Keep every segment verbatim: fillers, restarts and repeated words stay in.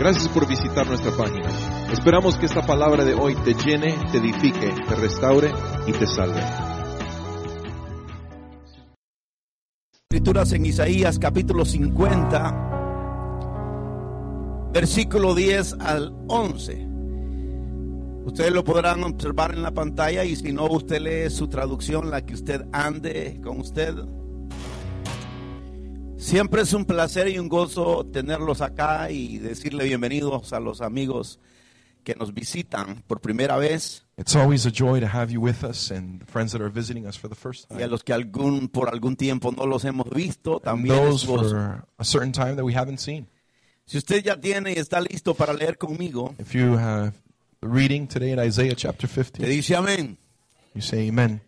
Gracias por visitar nuestra página. Esperamos que esta palabra de hoy te llene, te edifique, te restaure y te salve. Escrituras en Isaías capítulo cincuenta, versículo diez al once. Ustedes lo podrán observar en la pantalla, y si no, usted lee su traducción, la que usted ande con usted. Siempre es un placer y un gozo tenerlos acá y decirle bienvenidos a los amigos que nos visitan por primera vez. It's always a joy to have you with us and the friends that are visiting us for the first Y a time. los que algún, por algún tiempo no los hemos visto, And también those es gozo. for a certain time that we haven't seen. Si usted ya tiene y está listo para leer conmigo, If you have the reading today in Isaiah chapter te fifty, dice amén. you say amen.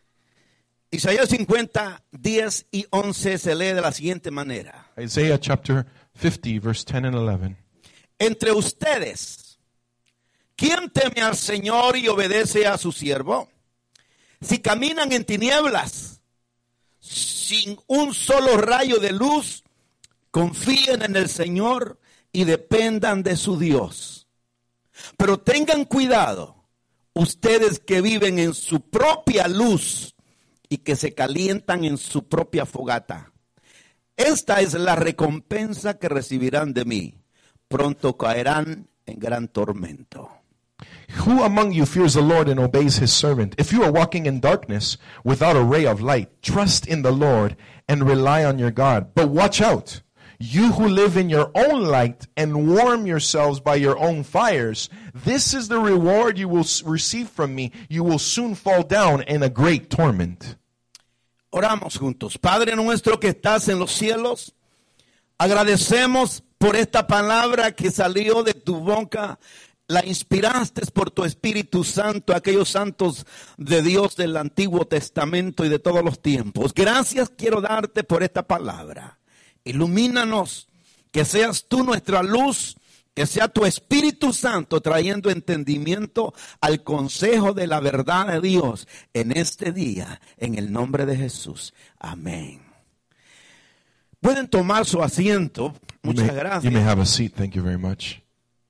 Isaías cincuenta, diez y once se lee de la siguiente manera. Isaiah chapter fifty, verse ten and eleven. Entre ustedes, ¿quién teme al Señor y obedece a su siervo? Si caminan en tinieblas, sin un solo rayo de luz, confíen en el Señor y dependan de su Dios. Pero tengan cuidado, ustedes que viven en su propia luz y que se calientan en su propia fogata. Esta es la recompensa que recibirán de mí. Pronto caerán en gran tormento. Who among you fears the Lord and obeys his servant? If you are walking in darkness without a ray of light, trust in the Lord and rely on your God. But watch out, you who live in your own light and warm yourselves by your own fires, this is the reward you will s- receive from me. You will soon fall down in a great torment. Oramos juntos. Padre nuestro que estás en los cielos, agradecemos por esta palabra que salió de tu boca. La inspiraste por tu Espíritu Santo, aquellos santos de Dios del Antiguo Testamento y de todos los tiempos. Gracias quiero darte por esta palabra. Ilumínanos, que seas tú nuestra luz, que sea tu Espíritu Santo trayendo entendimiento al consejo de la verdad de Dios en este día, en el nombre de Jesús. Amén. Pueden tomar su asiento. You Muchas may, gracias. you may have a seat. Thank you very much.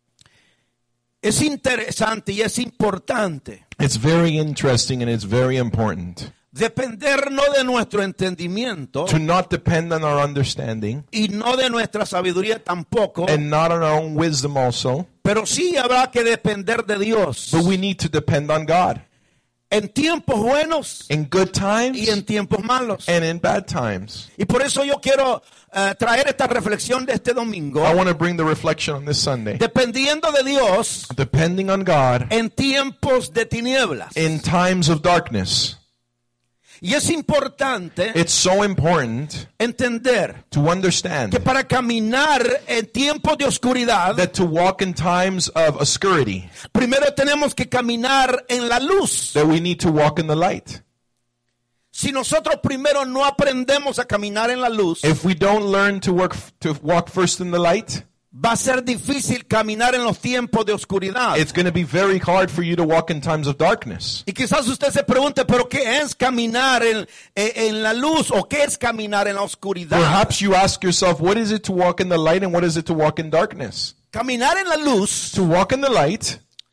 Es interesante y es importante It's very interesting and it's very important depender no de nuestro entendimiento to not depend on our understanding y no de nuestra sabiduría tampoco, and not on our own wisdom also, pero sí habrá que depender de Dios but we need to depend on God en tiempos buenos in good times y en tiempos malos. and in bad times. Y por eso yo quiero eh, traer esta reflexión de este domingo, I want to bring the reflection on this Sunday. dependiendo de Dios Depending on God en tiempos de tinieblas. in times of darkness. Y es importante It's so important entender to understand que para caminar en tiempos de oscuridad, that to walk in times of obscurity, primero tenemos que caminar en la luz. that we need to walk in the light. Si nosotros primero no aprendemos a caminar en la luz, If we don't learn to work to walk first in the light, va a ser difícil caminar en los tiempos de oscuridad. it's going to be very hard for you to walk in times of darkness. Y quizás usted se pregunte, ¿pero qué es caminar en, en, en la luz o qué es caminar en la oscuridad? Perhaps you ask yourself, what is it to walk in the light and what is it to walk in darkness? Caminar en la luz To walk in the light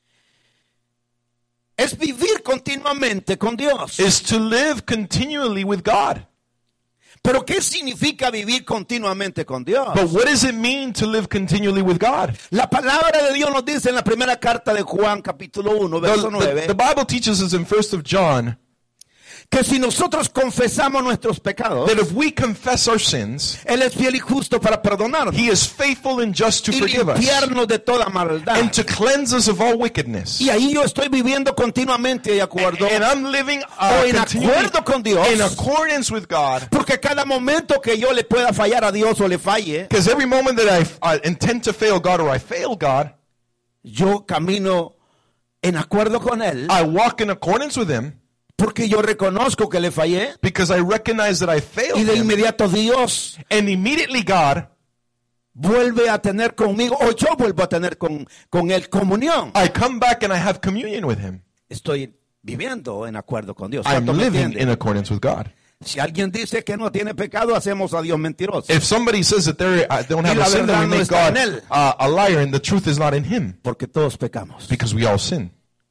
es vivir continuamente con Dios. is to live continually with God. ¿Pero qué significa vivir continuamente con Dios? But what does it mean to live continually with God? La palabra de Dios nos dice en la primera carta de Juan, capítulo uno, The, verso the- nueve, the Bible teaches us in First of John que si nosotros confesamos nuestros pecados, that if we confess our sins, Él es fiel y justo para perdonarnos He is faithful and just to y forgive us limpiarnos de toda maldad. and to cleanse us of all wickedness. Y ahí yo estoy viviendo continuamente de acuerdo And I'm living uh, o en continually acuerdo con Dios, in accordance with God, porque cada momento que yo le pueda fallar a Dios o le falle, because every moment that I uh, intend to fail God or I fail God, yo camino en acuerdo con Él, I walk in accordance with Him porque yo reconozco que le fallé because I recognize that I y failed de Him. inmediato Dios And immediately God vuelve a tener conmigo o yo vuelvo a tener con, con Él comunión. I come back and I have communion with Him. Estoy viviendo en acuerdo con Dios. I'm ¿Cuánto me living entienden? in accordance with God. Si alguien dice que no tiene pecado, hacemos a Dios mentiroso. If somebody says that they uh, don't have Y la a sin, then verdad we no make está en God él. uh, a liar, and the truth is not in him, Porque todos pecamos. because we all sin.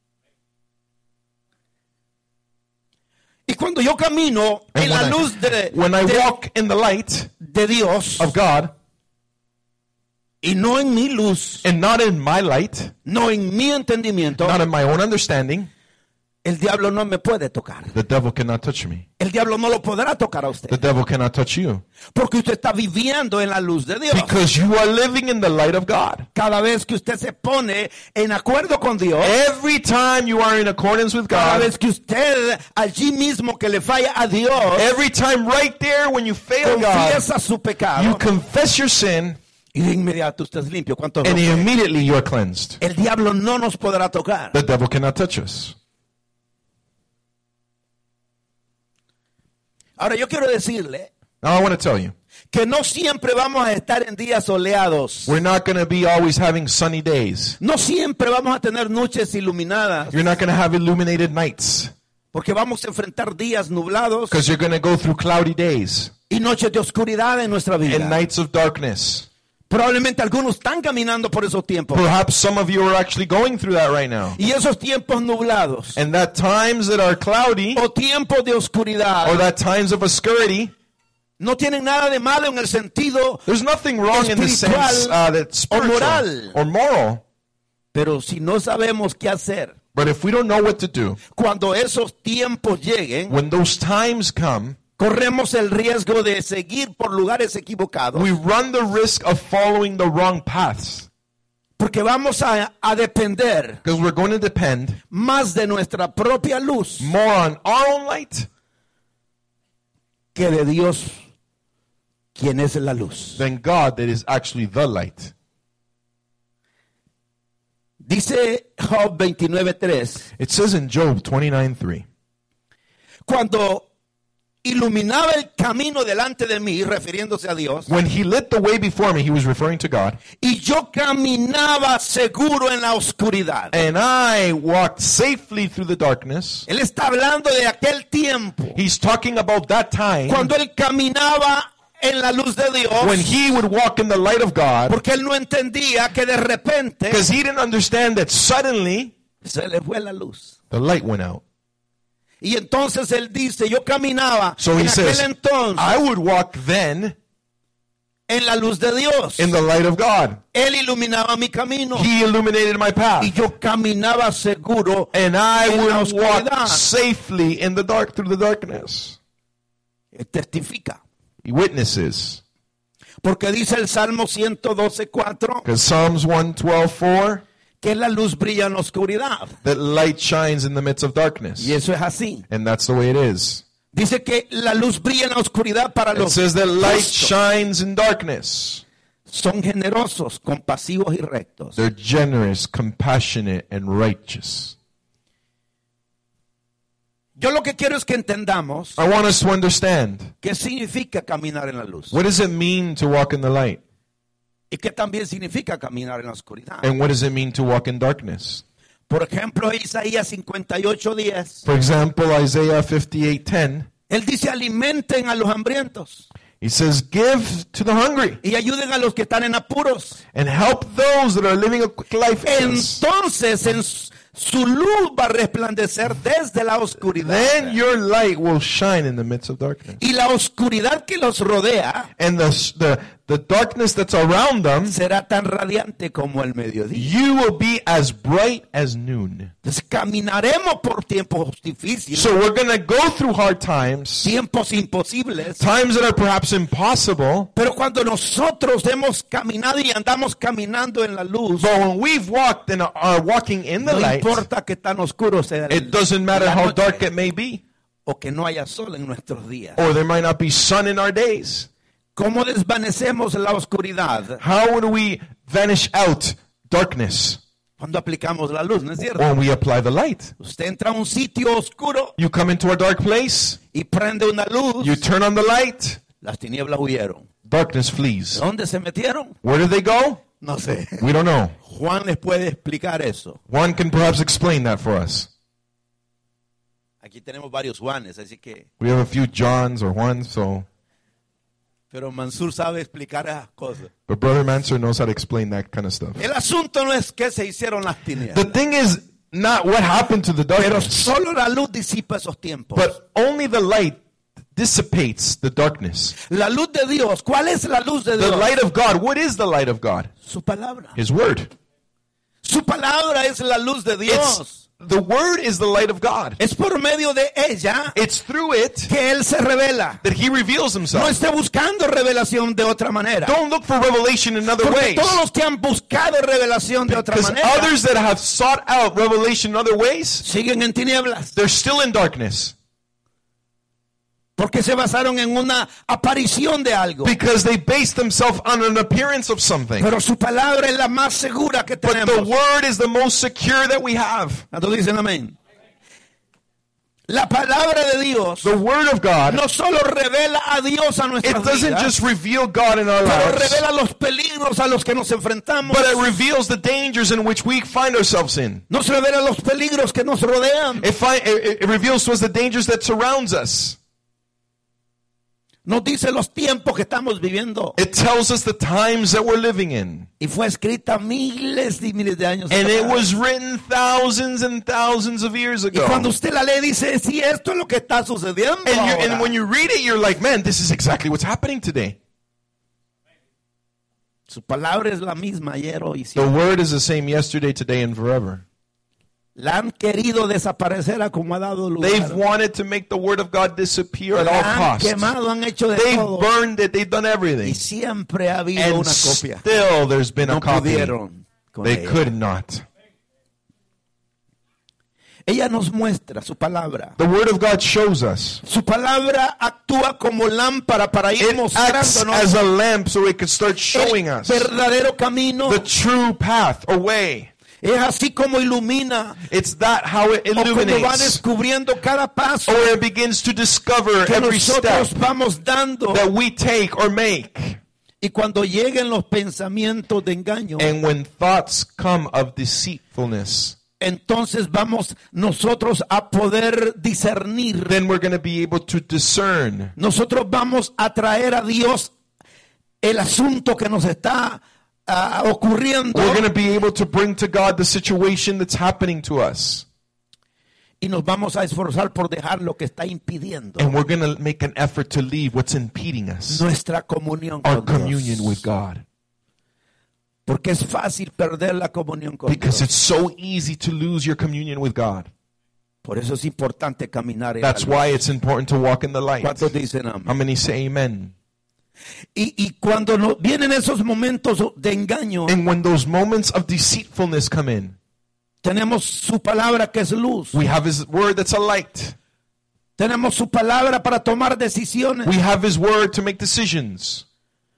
Y cuando yo camino And en la when I- luz de, When I de- walk in the light de Dios of God, y no en mi luz, and not in my light, no en mi entendimiento, not in my own understanding, el diablo no me puede tocar. the devil cannot touch me. El diablo no lo podrá tocar a The usted. devil cannot touch you, Porque usted está viviendo en la luz de Dios. because you are living in the light of God. Cada vez que usted se pone en acuerdo con Dios, Every time you are in accordance with cada God, vez que usted allí mismo que le falla a Dios, every time right there when you fail God, confiesa su you pecado confess your sin, y de inmediato usted es limpio. ¿Cuántos and lo creen? immediately you are cleansed. El diablo no nos podrá tocar. The devil cannot touch us. Ahora yo quiero decirle Now I want to tell you, que no siempre vamos a estar en días soleados. we're not going to be always having sunny days. No siempre vamos a tener noches iluminadas. You're not going to have illuminated nights, Porque vamos a enfrentar días nublados because you're going to go through cloudy days y noches de oscuridad en nuestra vida. and nights of darkness. Probablemente algunos están caminando por esos tiempos. Perhaps some of you are actually going through that right now. Y esos tiempos nublados And that times that are cloudy, o tiempos de oscuridad or that times of obscurity, no tienen nada de malo en el sentido, there's nothing wrong in the espiritual sense uh, that's o spiritual moral. or moral. pero si no sabemos qué hacer But if we don't know what to do, cuando esos tiempos lleguen, when those times come, corremos el riesgo de seguir por lugares equivocados, we run the risk of following the wrong paths. porque vamos a, a depender Because we're going to depend más de nuestra propia luz more on our own light que de Dios, quien es la luz. than God that is actually the light. Dice Job veintinueve tres, It says in Job twenty-nine three, cuando iluminaba el camino delante de mí, refiriéndose a Dios, when he lit the way before me, he was referring to God, y yo caminaba seguro en la oscuridad. and I walked safely through the darkness. Él está hablando de aquel tiempo, He's talking about that time cuando él caminaba en la luz de Dios, when he would walk in the light of God, porque él no entendía que de repente because he didn't understand that suddenly se le fue la luz. the light went out. Y entonces él dice, yo caminaba So en he aquel says, entonces I would walk then en la luz de Dios. in the light of God. Él iluminaba mi camino He illuminated my path. y yo caminaba seguro. And I en la would walk oscuridad. safely in the dark through the darkness. Él testifica. He witnesses. Porque dice el Salmo ciento doce cuatro Because Psalms one twelve four, que la luz brilla en la oscuridad. that light shines in the midst of darkness. Y eso es así. And that's the way it is. Dice que la luz brilla en la oscuridad para It los says that light justos. shines in darkness. Son generosos, compasivos y rectos. They're generous, compassionate, and righteous. Yo lo que quiero es que entendamos I want us to understand, qué significa caminar en la luz. what does it mean to walk in the light? Y qué también significa caminar en la oscuridad. And what does it mean to walk in darkness? Por ejemplo, Isaías cincuenta y ocho diez. For example, Isaiah fifty-eight ten, Él dice, alimenten a los hambrientos he says, give to the hungry y ayuden a los que están en apuros. and help those that are living a quick life. Entonces en su su luz va a resplandecer desde la oscuridad. Then your light will shine in the midst of darkness. Y la oscuridad que los rodea And the, the, the darkness that's around them, será tan radiante como el mediodía. you will be as bright as noon. Entonces caminaremos por tiempos difíciles, So we're going to go through hard times, tiempos imposibles. times that are perhaps impossible. Pero cuando nosotros hemos caminado y andamos caminando en la luz, But when we've walked and are walking in the no light, importa que tan oscuro sea it doesn't matter la how noche, dark it may be, o que no haya sol en nuestros días. or there might not be sun in our days. ¿Cómo desvanecemos la oscuridad? How would we vanish out darkness Cuando aplicamos la luz, ¿no es cierto? when we apply the light? Usted entra a un sitio oscuro You come into a dark place, y prende una luz, you turn on the light, las tinieblas huyeron. darkness flees. ¿Dónde se metieron? Where did they go? No sé. We don't know. Juan les puede explicar eso. One can perhaps explain that for us. Aquí tenemos varios Juanes, así que... We have a few Johns or Juans, so... Pero Mansur sabe explicar esas cosas. But Brother Mansur knows how to explain that kind of stuff. El asunto no es que se hicieron las The tinieblas, thing is not what happened to the pero darkness, solo la luz disipa esos tiempos. but only the light dissipates the darkness. La luz de Dios, ¿cuál es la luz de The Dios? light of God, what is the light of God? Su palabra. His word. Su palabra es la luz de It's, Dios. the word is the light of God. Es por medio de ella It's through it que Él se revela. that he reveals No himself. esté buscando revelación de otra manera. Don't look for revelation in other Porque ways. todos los que han buscado revelación de otra Because manera others that have sought out revelation in other ways, siguen en tinieblas. they're still in darkness. Porque se basaron en una aparición de algo. Because they base themselves on an appearance of something. Pero su palabra es la más segura que But the tenemos. word is the most secure that we have. ¿Cuántos dicen amén? La palabra de Dios The word of God, no solo revela a Dios a it nuestras doesn't vidas, just reveal God in our pero lives, revela los peligros a los que nos enfrentamos. but it reveals the dangers in which we find ourselves in. Nos revela los peligros que nos rodean. It, fi- it, it reveals to us the dangers that surrounds us. Nos dice los tiempos que estamos viviendo. It tells us the times that we're living in. Y fue escrita miles y miles de años And it atrás. was written thousands and thousands of years Y ago. cuando usted la lee dice, sí, esto es lo que está sucediendo And, you, ahora. and when you read it, you're like, man, this is exactly what's happening today. Su palabra es la misma ayer, hoy y The siempre. word is the same yesterday, today, and forever. La han querido desaparecer a como ha dado lugar. They've wanted to make the word of God disappear at La all han costs. quemado, han hecho de They've todo. burned it. They've done Y everything. siempre ha habido And una copia. still there's been a No copy. pudieron con They ella. could not. Ella nos muestra su palabra. The word of God shows us. Su palabra actúa como lámpara para ir It acts mostrándonos as a lamp so it can start showing el us verdadero camino. the true path or way. Es así como ilumina, It's that how it o como va illuminates, descubriendo cada paso or it begins to discover que every nosotros step vamos dando. that we take or make. Y cuando lleguen los pensamientos de engaño, And when thoughts come of deceitfulness, entonces vamos nosotros a poder discernir. then we're going to be able to discern. Nosotros vamos a traer a Dios el asunto que nos está ah, ocurriendo We're going to be able to bring to God the situation that's happening to us. y nos vamos a esforzar por dejar lo que está impidiendo And we're going to make an effort to leave what's impeding us, nuestra comunión our con communion Dios. with God. Porque es fácil perder la comunión con Because Dios. it's so easy to lose your communion with God. Por eso es importante caminar en la That's luz. why it's important to walk in the light. ¿Cuántos dicen How amén? many say amen? Y, y cuando no, vienen esos momentos de engaño, And when those moments of deceitfulness come in, tenemos su palabra que es luz. we have His word that's a light. Tenemos su palabra para tomar decisiones. We have His word to make decisions.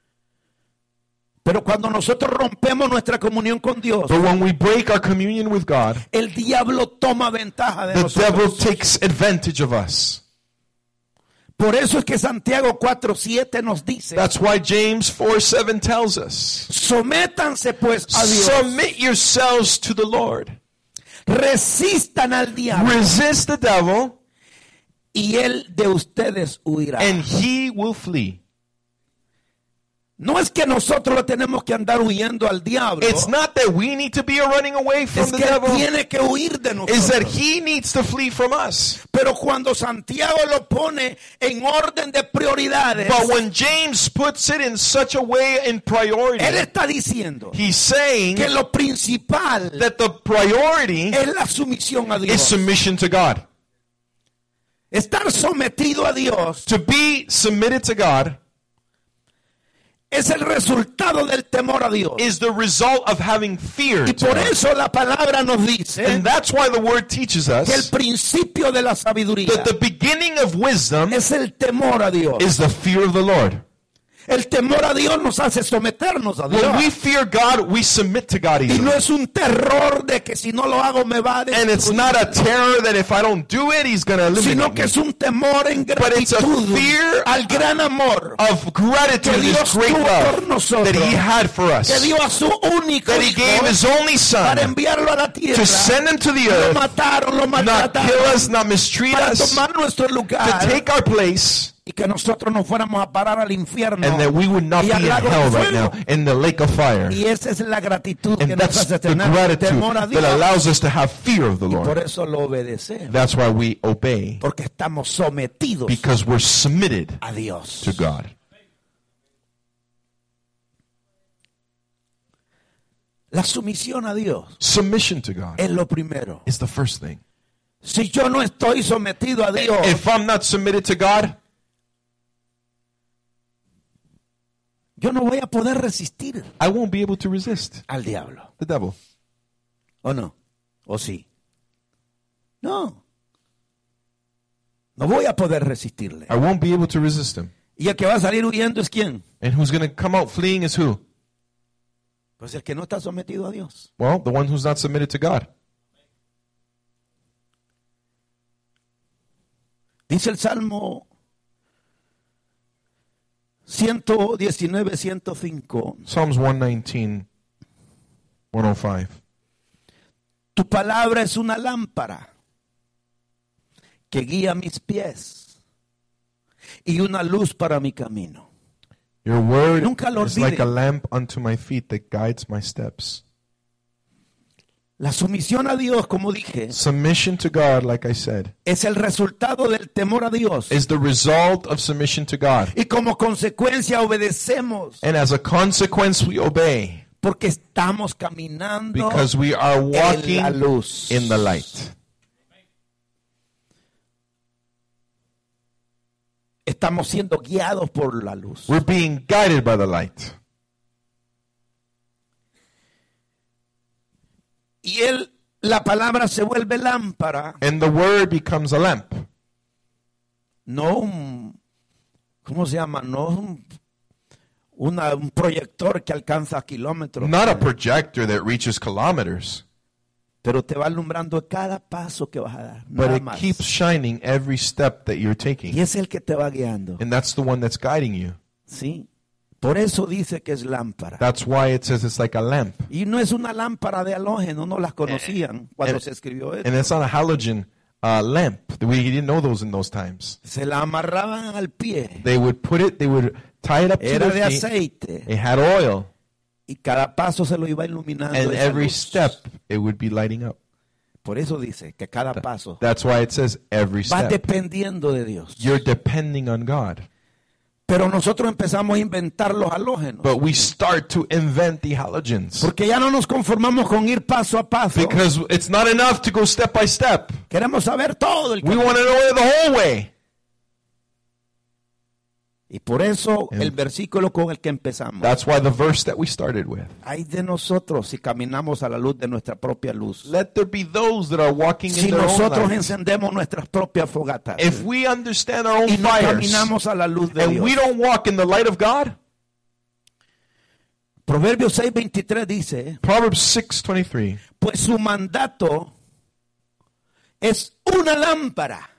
Pero cuando nosotros rompemos nuestra comunión con Dios, But when we break our communion with God, el diablo toma ventaja de the devil nosotros. takes advantage of us. Por eso es que Santiago cuatro siete nos dice, That's why James four seven tells us, sométanse pues a Dios, submit yourselves to the Lord. resistan al diablo Resist the devil, y él de ustedes huirá. and he will flee. No es que nosotros le tenemos que andar huyendo al diablo, It's not that we need to be running away from es the que él devil. tiene que huir de Is that nosotros. he needs to flee from us. Pero cuando Santiago lo pone en orden de prioridades, But when James puts it in such a way in priority, él está diciendo he's saying que lo principal that the priority es la sumisión a is Dios. submission to God. Estar sometido a Dios To be submitted to God es el resultado del temor a Dios. is the result of having fear. Y to por God. eso la palabra nos dice And that's why the word teaches que el us principio de la sabiduría that the beginning of wisdom es el temor a Dios. is the fear of the Lord. El temor a Dios nos hace someternos a Dios. When we fear God, we submit to God Y easily. no es un terror de que si no lo hago me va a And it's destruir, not a terror that if I don't do it, He's going to sino eliminate que me. es un temor en But it's a gratitud fear al gran amor Of gratitude, que Dios His great tuvo por love nosotros, that He had for us. que dio a su único That He hijo gave His only para Son enviarlo a la tierra. to send Him to the Lo earth, mataron, lo not maltrataron, kill us, not mistreat para us, tomar nuestro to lugar take our place, y que nosotros nos fuéramos a parar al infierno and that we would not y be al in lago de hell right fuego. now, in the lake of fire. Y esa es la gratitud que And nos that's hace the tener gratitude temor a Dios. that allows us to have fear of the Y por Lord. eso lo obedecemos, That's why we obey, porque estamos sometidos because we're submitted a Dios. to God. La sumisión a Dios Submission to God es lo primero. is the first thing. Si yo no estoy sometido a Dios, If I'm not submitted to God, yo no voy a poder resistir I won't be able to resist al diablo. the devil. ¿O no? ¿O sí? No. No voy a poder resistirle. I won't be able to resist him. Y el que va a salir huyendo es ¿quién? And who's going to come out fleeing is who? Pues el que no está sometido a Dios. Well, the one who's not submitted to God. Dice el Salmo ciento diecinueve, ciento cinco. Psalms one nineteen, one oh five. Tu palabra es una lámpara que guía mis pies y una luz para mi camino. Your word Nunca lo is like a olviden. lamp unto my feet that guides my steps. La sumisión a Dios, como dije, Submission to God, like I said, es el resultado del temor a Dios. is the result of submission to God. Y como consecuencia obedecemos And as a consequence, we obey porque estamos caminando because we are en walking la luz. in the light. Estamos siendo guiados por la luz. We're being guided by the light. Y él, la palabra se vuelve lámpara, And the word becomes a lamp. no un, ¿cómo se llama? No un, una- un proyector que alcanza kilómetros. Not a projector that reaches kilometers, Pero te va alumbrando cada paso que vas a dar. but Nada it más. keeps shining every step that you're Y taking. es el que te va guiando. And that's the one that's guiding you. ¿Sí? Por eso dice que es lámpara. That's why it says it's like a lamp. Y no es una lámpara de halógeno, no las conocían cuando and- se escribió esto. And it's not a halogen uh, lamp. We didn't know those in those times. Se la amarraban al pie. They would put it, they would tie it up to Era de their feet. aceite. It had oil. Y cada paso se lo iba iluminando. And esa every luz. step, it would be lighting up. Por eso dice que cada paso That's why it says every va step. dependiendo de Dios. You're depending on God. Pero nosotros empezamos a inventar los halógenos. But we start to invent the halogens. Porque ya no nos conformamos con ir paso a paso. Because it's not enough to go step by step. Queremos saber todo el We camino. want to know the whole way. Y por eso And- el versículo con el que empezamos. That's why the verse that we started with. Hay de nosotros si caminamos a la luz de nuestra propia luz. Let there be those that are walking Si in their own nosotros light. encendemos nuestras propias fogatas If we understand our own y no fires caminamos a la luz de and Dios. we don't walk in the light of God, Proverbios seis veintitrés dice, Proverbs six twenty-three, pues su mandato es una lámpara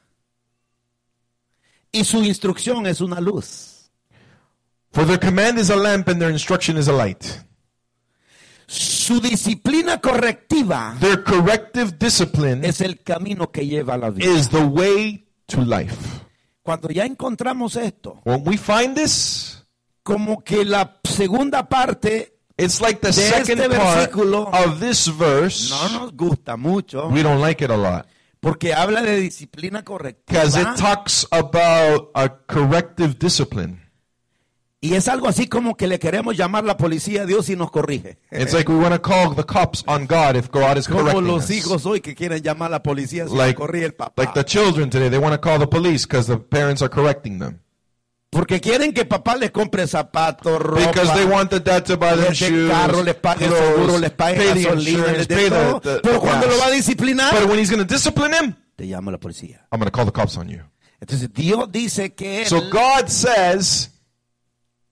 y su instrucción es una luz. for their command is a lamp and their instruction is a light. Su disciplina correctiva Their corrective discipline es el camino que lleva a la vida. is the way to life. Cuando ya encontramos esto, When we find this, como que la segunda parte it's like the de second este part versículo of this verse. no nos gusta mucho, We don't like it a lot porque habla de disciplina correctiva because it talks about a corrective discipline. y es algo así como que le queremos llamar la policía a Dios y nos corrige. It's like we want to call the cops on God if God is Como correcting los us. hijos hoy que quieren llamar a la policía si Like, nos corrige el papá. like the children today, they want to call the police because the parents are correcting them. Porque quieren que papá les compre zapatos, ropa, Because they want the dad to buy them les dé shoes, carro, les pague el clothes, seguro, les pague pay the gasolina, insurance, les dé pay the, todo. the, Pero the cuando gas. lo va a disciplinar, But when he's going to discipline him, te llama la policía. I'm going to call the cops on you. Entonces Dios dice que él So God says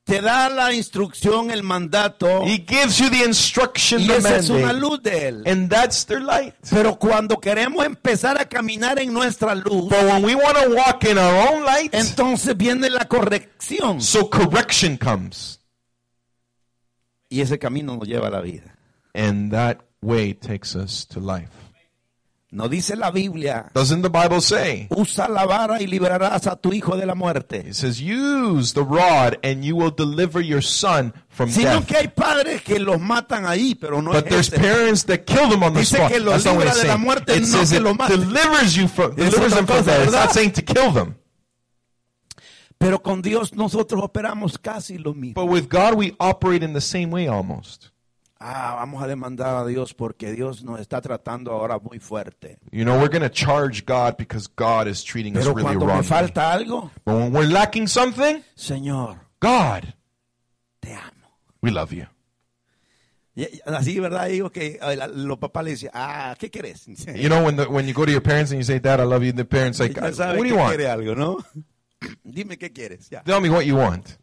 te da la instrucción, el mandato, He gives you the instruction, y the esa es una mandate, luz de Él. and that's their light. Pero cuando queremos empezar a caminar en nuestra luz, But when we want to walk in our own light, entonces viene la corrección. so correction comes. Y ese camino nos lleva a la vida. And that way takes us to life. No dice la Biblia, Doesn't the Bible say? usa la vara y liberarás a tu hijo de la muerte. It says, use the rod and you will deliver your son from Sino death. que hay padres que los matan ahí, pero no But es there's ese. parents that kill them on the Dice spot. que los That's not what libra it's de la saying. muerte, It no says que it lo mate. delivers you from, Es delivers otra them from cosa, death. It's ¿verdad? not saying to kill them. Pero con Dios nosotros operamos casi lo mismo. But with God, we operate in the same way almost. Ah, vamos a demandar a Dios porque Dios nos está tratando ahora muy fuerte. You know, we're going to charge God because God is treating us Pero really cuando me wrong. falta algo, But when we're lacking something, Señor, God, te amo. we love you. Y- y Así, ¿verdad? Digo que eh, la- los papás le dicen, ah, ¿qué quieres? You know, when the, when you go to your parents and you say, Dad, I love you, the parents like, Ya sabe what do que you want? quiere algo, ¿no? Dime qué quieres. Ya. Tell me what you want.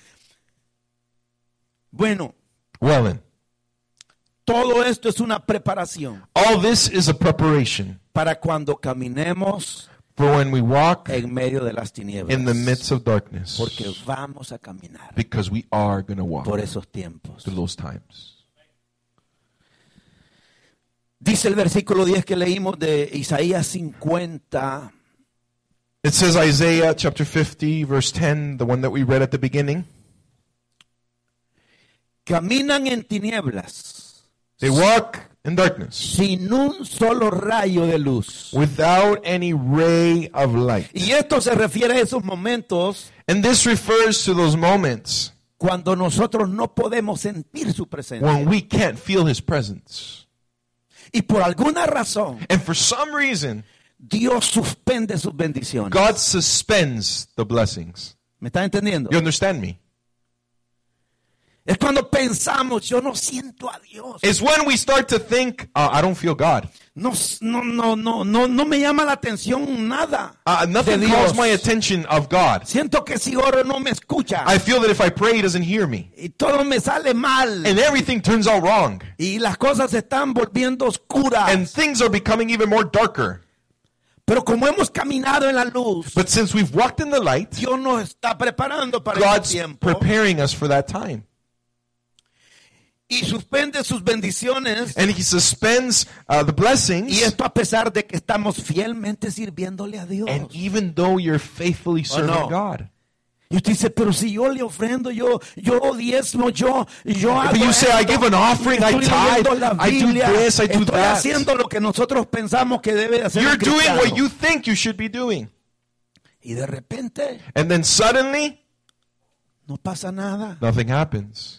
Bueno, Well then, todo esto es una preparación all this is a preparation para cuando caminemos for when we walk en medio de las tinieblas. in the midst of darkness. Porque vamos a caminar Because we are going to walk por esos tiempos. through those times. Dice el versículo diez que leímos de Isaías cincuenta. It says Isaiah chapter fifty, verse ten, the one that we read at the beginning. Caminan en tinieblas, They walk in darkness sin un solo rayo de luz. without any ray of light. Y esto se refiere a esos momentos And this refers to those moments cuando nosotros no podemos sentir su presencia. when we can't feel his presence. Y por alguna razón, And for some reason, Dios suspende sus bendiciones. God suspends the blessings. ¿Me están entendiendo? You understand me? Es cuando pensamos, yo no siento a Dios. It's when we start to think, uh, I don't feel God. No, no, no, no, no, no me llama la atención nada. Uh, nothing de calls Dios. my attention of God. Siento que si oro no me escucha. I feel that if I pray, he doesn't hear me. Y todo me sale mal. And everything turns out wrong. Y las cosas se están volviendo oscuras. And things are becoming even more darker. Pero como hemos caminado en la luz, But since we've walked in the light, Dios nos está preparando para God's ese tiempo. preparing us for that time. Y suspende sus bendiciones. And he suspends uh, the Y blessings. esto a pesar de que estamos fielmente sirviéndole a Dios. And even though you're faithfully serving no? God. Y usted dice, pero si yo le ofrendo, yo, yo diezmo, yo, yo hago But you say, I esto, give an offering, I estoy tithe, leyendo la I do Biblia, this, I do estoy that. haciendo lo que nosotros pensamos que debe de hacer You're un doing cristiano. what you think you should be doing. Y de repente, And then suddenly, no pasa nada. nothing happens.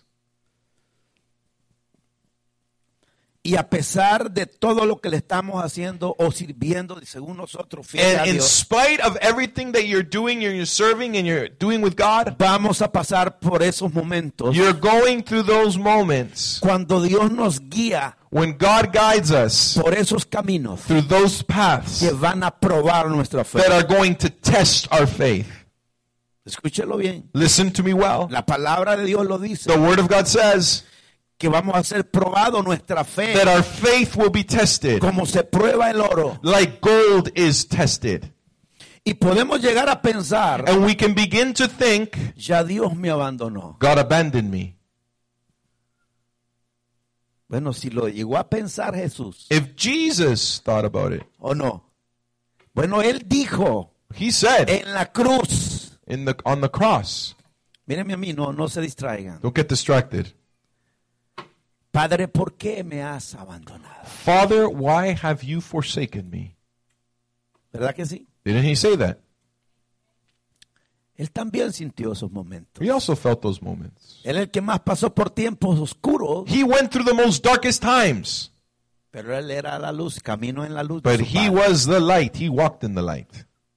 Y a pesar de todo lo que le estamos haciendo o sirviendo, según nosotros, fiel a And in Dios, spite of everything that you're doing, you're serving and you're doing with God, vamos a pasar por esos momentos you're going through those moments cuando Dios nos guía when God guides us por esos caminos through those paths que van a probar nuestra fe. that are going to test our faith. Escúchelo bien. Listen to me well. La palabra de Dios lo dice, The Word of God says que vamos a ser probado nuestra fe that our faith will be tested como se prueba el oro. like gold is tested. Y podemos llegar a pensar, And we can begin to think, ya Dios me abandonó. God abandoned me. Bueno, si lo llegó a pensar Jesús, If Jesus thought about it, ¿o no? Bueno, Él dijo he said en la cruz, in the on the cross, mírenme a mí, no, no se distraigan. don't get distracted. Padre, ¿por qué me has abandonado? Father, why have you forsaken me? ¿Verdad que sí? Didn't he say that? Él también sintió esos momentos. He also felt those moments. Él es el que más pasó por tiempos oscuros, He went through the most darkest times, pero Él era la luz, camino en la luz. de but su he Padre. was the light. He walked in the light.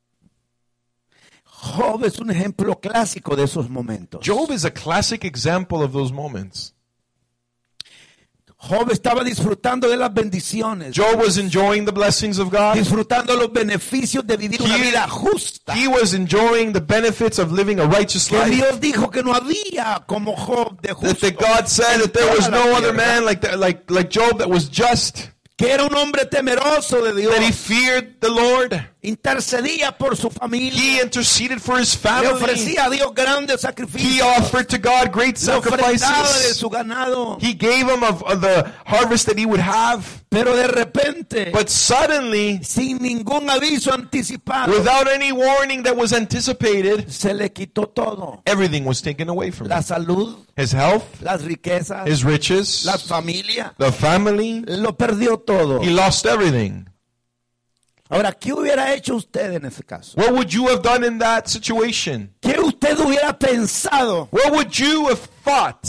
Job es un ejemplo clásico de esos momentos. Job is a classic example of those moments. Job estaba disfrutando de las bendiciones, Job was enjoying the blessings of God. disfrutando los beneficios de vivir una He- vida justa. He was enjoying the benefits of living a righteous Que life. Dios dijo que no había como Job de That justo. the God said en that there toda was la no other tierra. man like that, like like Job that was just. Que era un hombre temeroso de Dios. That he feared the Lord. Intercedía por su He familia. interceded for his Le family. ofrecía a Dios grandes He sacrificios. offered to God great Le ofrendaba de sacrifices. su ganado. He gave him of, of the harvest that he would have. Pero de repente, But suddenly, sin ningún aviso anticipado, without any warning that was anticipated, se le quitó todo. everything was taken away from La him. salud, His health, las riquezas, his riches, la familia. the family. Lo perdió todo. He lost everything. Ahora, ¿qué hubiera hecho usted en ese caso? What would you have done in that situation? ¿Qué usted hubiera pensado What would you have thought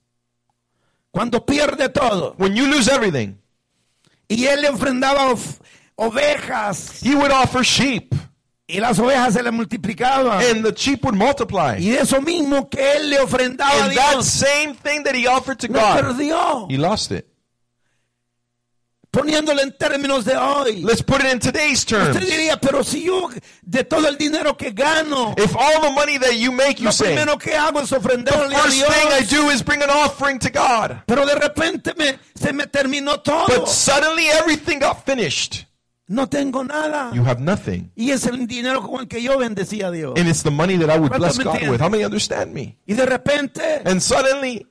cuando pierde todo? when you lose everything? Y él le ofrendaba of- ovejas He would offer sheep, y las ovejas se le multiplicaban. and the sheep would multiply. Y de eso mismo que él le ofrendaba a And that Dios, same thing that he offered to lo God, perdió. he lost it. Poniéndolo en términos de hoy. Let's put it in today's terms. Usted diría, pero si yo de todo el dinero que gano, If all the money that you make, you lo say, primero que hago es the ofrendarle a first thing I Dios. do is bring an offering to God. Pero de repente me, se me terminó todo. But suddenly everything got finished. No tengo nada. You have nothing. Y es el dinero con el que yo bendecía a Dios. And it's the money that I would bless ¿Cuántos me God entienden? with. How many understand me? Y de repente And suddenly,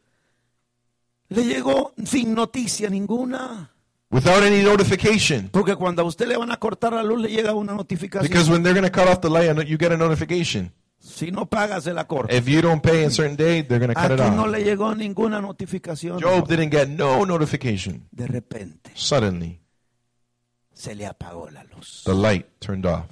le llegó sin noticia ninguna. without any notification, Porque cuando a usted le van a cortar la luz, le llega una notificación. because when they're going to cut off the light, you get a notification. Si no paga, se la corta. If you don't pay a certain day, they're going to cut it Aquí no off. le llegó ninguna notificación. Job didn't get no notification. De repente Suddenly, se le apagó la luz. the light turned off.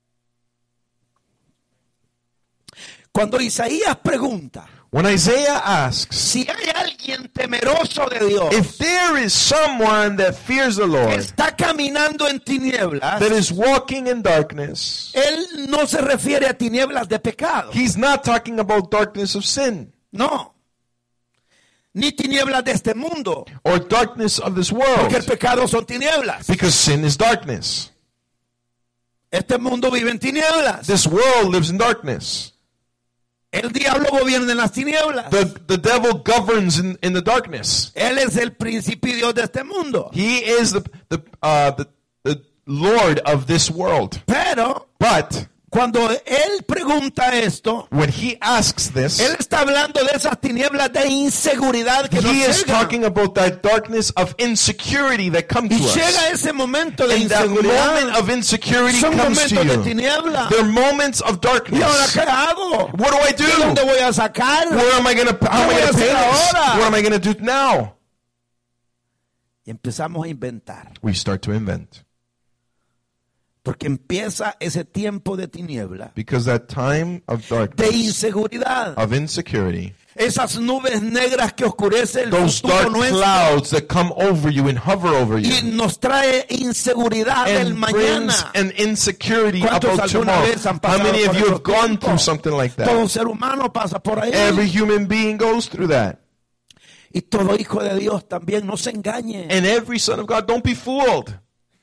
Cuando Isaías pregunta When Isaiah asks, si hay alguien temeroso de Dios if there is someone that fears the que Lord, está caminando en tinieblas, that is walking in darkness, él no se refiere a tinieblas de pecado. he's not talking about darkness of sin No. Ni tinieblas de este mundo. or darkness of this Porque el world, pecado son tinieblas. because sin is darkness. Este mundo vive en tinieblas. This world lives in darkness. El diablo gobierna en las tinieblas. The, the devil governs in, in the darkness. Él es el príncipe y Dios de este mundo. He is the, the, uh, the, the Lord of this world. Pero But cuando él pregunta esto, when he asks this, él está hablando de esas tinieblas de inseguridad que nos he is llegan. talking about that darkness of insecurity that comes Y to llega us. ese momento de And that moment inseguridad. of insecurity Son comes to momentos de you. tiniebla. They're moments of ¿Y ahora darkness. qué hago? What do I ¿De dónde do? voy a sacar? Where am I going to, how am I voy a going to pay hacer this? ahora? What am I going to do now? Y empezamos a inventar. We start to invent. Porque empieza ese tiempo de tiniebla, Because that time of de darkness, inseguridad. of insecurity, Esas nubes negras que oscurecen el those futuro dark nuestro clouds that come over you and hover over y you nos trae inseguridad del and brings mañana. an insecurity ¿Cuántos about alguna tomorrow. vez han How pasado many of por you esos have gone tiempos? through something like Todo that? ser humano pasa por ahí. Every human being goes through that. Y todo hijo de Dios también, no se engañe. And every son of God, don't be fooled.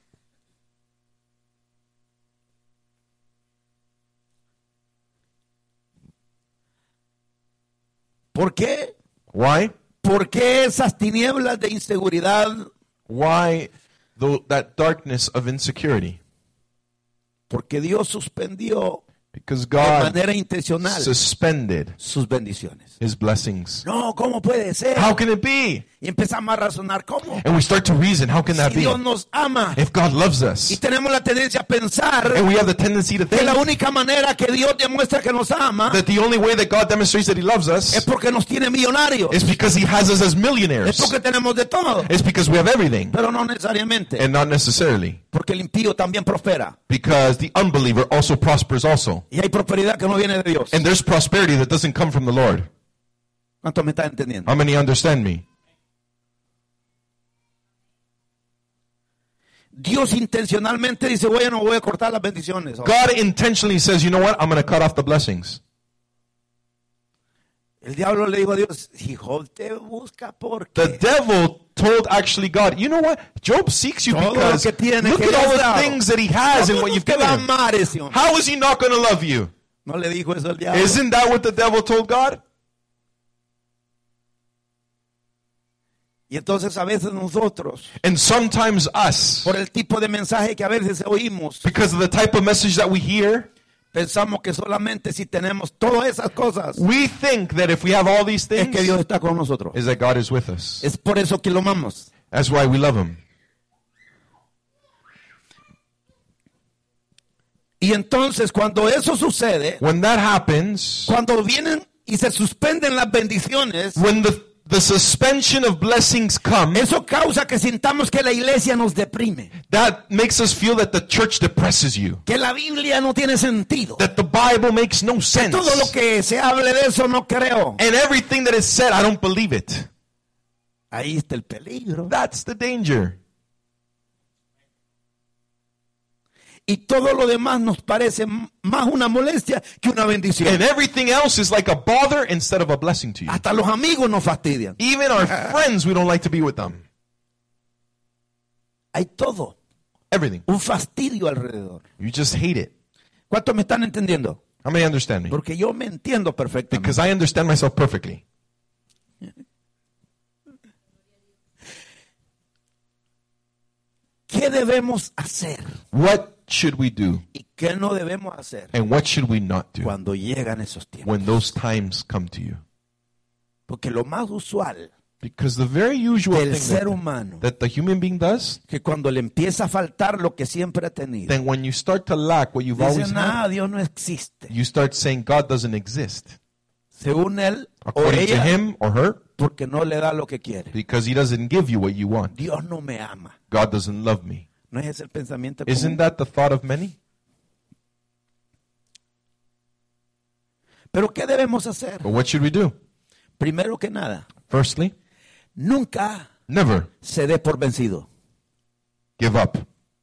¿Por qué? Why? ¿Por qué esas tinieblas de inseguridad? Why the, that darkness of insecurity? Porque Dios suspendió Because de God manera intencional suspended sus bendiciones. his blessings. No, ¿cómo puede ser? How can it be? Y empezamos a razonar, ¿cómo? And we start to reason, how can that Si be? Dios nos ama If God loves y us, tenemos la tendencia a pensar and we have the tendency to que la think única manera que Dios demuestra que nos ama that the only way that God demonstrates that he loves es us porque nos tiene millonarios, is because he has us as es millionaires. porque tenemos de todo, It's because we have everything, pero no necesariamente, and not necessarily. porque el impío también prospera Because the unbeliever also prospers also. y hay prosperidad que no viene de Dios. And there's prosperity that doesn't come from the Lord. ¿Cuánto me está entendiendo? How many understand me? Dios intencionalmente dice, bueno, no voy a cortar las bendiciones. God intentionally says, you know what? I'm going to cut off the blessings. El diablo le dijo a Dios, si Job te busca, ¿por The qué? devil told actually God, you know what? Job seeks you Todo lo because que tiene, look que at le has all the dado. things that he has and ¿Cómo what you've usted va a given him. amar ese hombre? How is he not going to love you? No le dijo eso el diablo. Isn't that what the devil told God? Y entonces a veces nosotros, And sometimes us, por el tipo de mensaje que a veces oímos, because of the type of message that we hear, pensamos que solamente si tenemos todas esas cosas we think that if we have all these es things, que Dios está con nosotros. is that God is with us. Es por eso que lo amamos. That's why we love him. Y entonces cuando eso sucede, When that happens, cuando vienen y se suspenden las bendiciones, when the, the suspension of blessings come, eso causa que sintamos que la iglesia nos deprime, that makes us feel that the church depresses you, que la Biblia no tiene sentido. that the Bible makes no sense. Todo lo que se hable de eso no creo. And everything that is said, I don't believe it. Ahí está el peligro. That's the danger. Y todo lo demás nos parece más una molestia que una bendición. And everything else is like a bother instead of a blessing to you. Hasta los amigos nos fastidian. Even our friends, we don't like to be with them. Hay todo, Everything. un fastidio alrededor. You just hate it. ¿Cuántos me están entendiendo? How many understand me? Porque yo me entiendo perfectamente. Because I understand myself perfectly. ¿Qué debemos hacer What should we do? y qué no debemos hacer And what should we not do cuando llegan esos tiempos? when those times come to you? Porque lo más usual Because the very usual del thing ser that, humano, that the human being does, que cuando le empieza a faltar lo que siempre ha tenido, then when you start to lack what you've always dice, had, nah, Dios no existe. you start saying God doesn't exist. Según él o According to ella, him or her, porque no le da lo que quiere. because he doesn't give you what you want. Dios no me ama. God doesn't love me. ¿No es ese el pensamiento Isn't común? that the thought of many? Pero ¿qué debemos hacer? But what should we do? Primero que nada, Firstly, nunca never se dé por vencido. give up.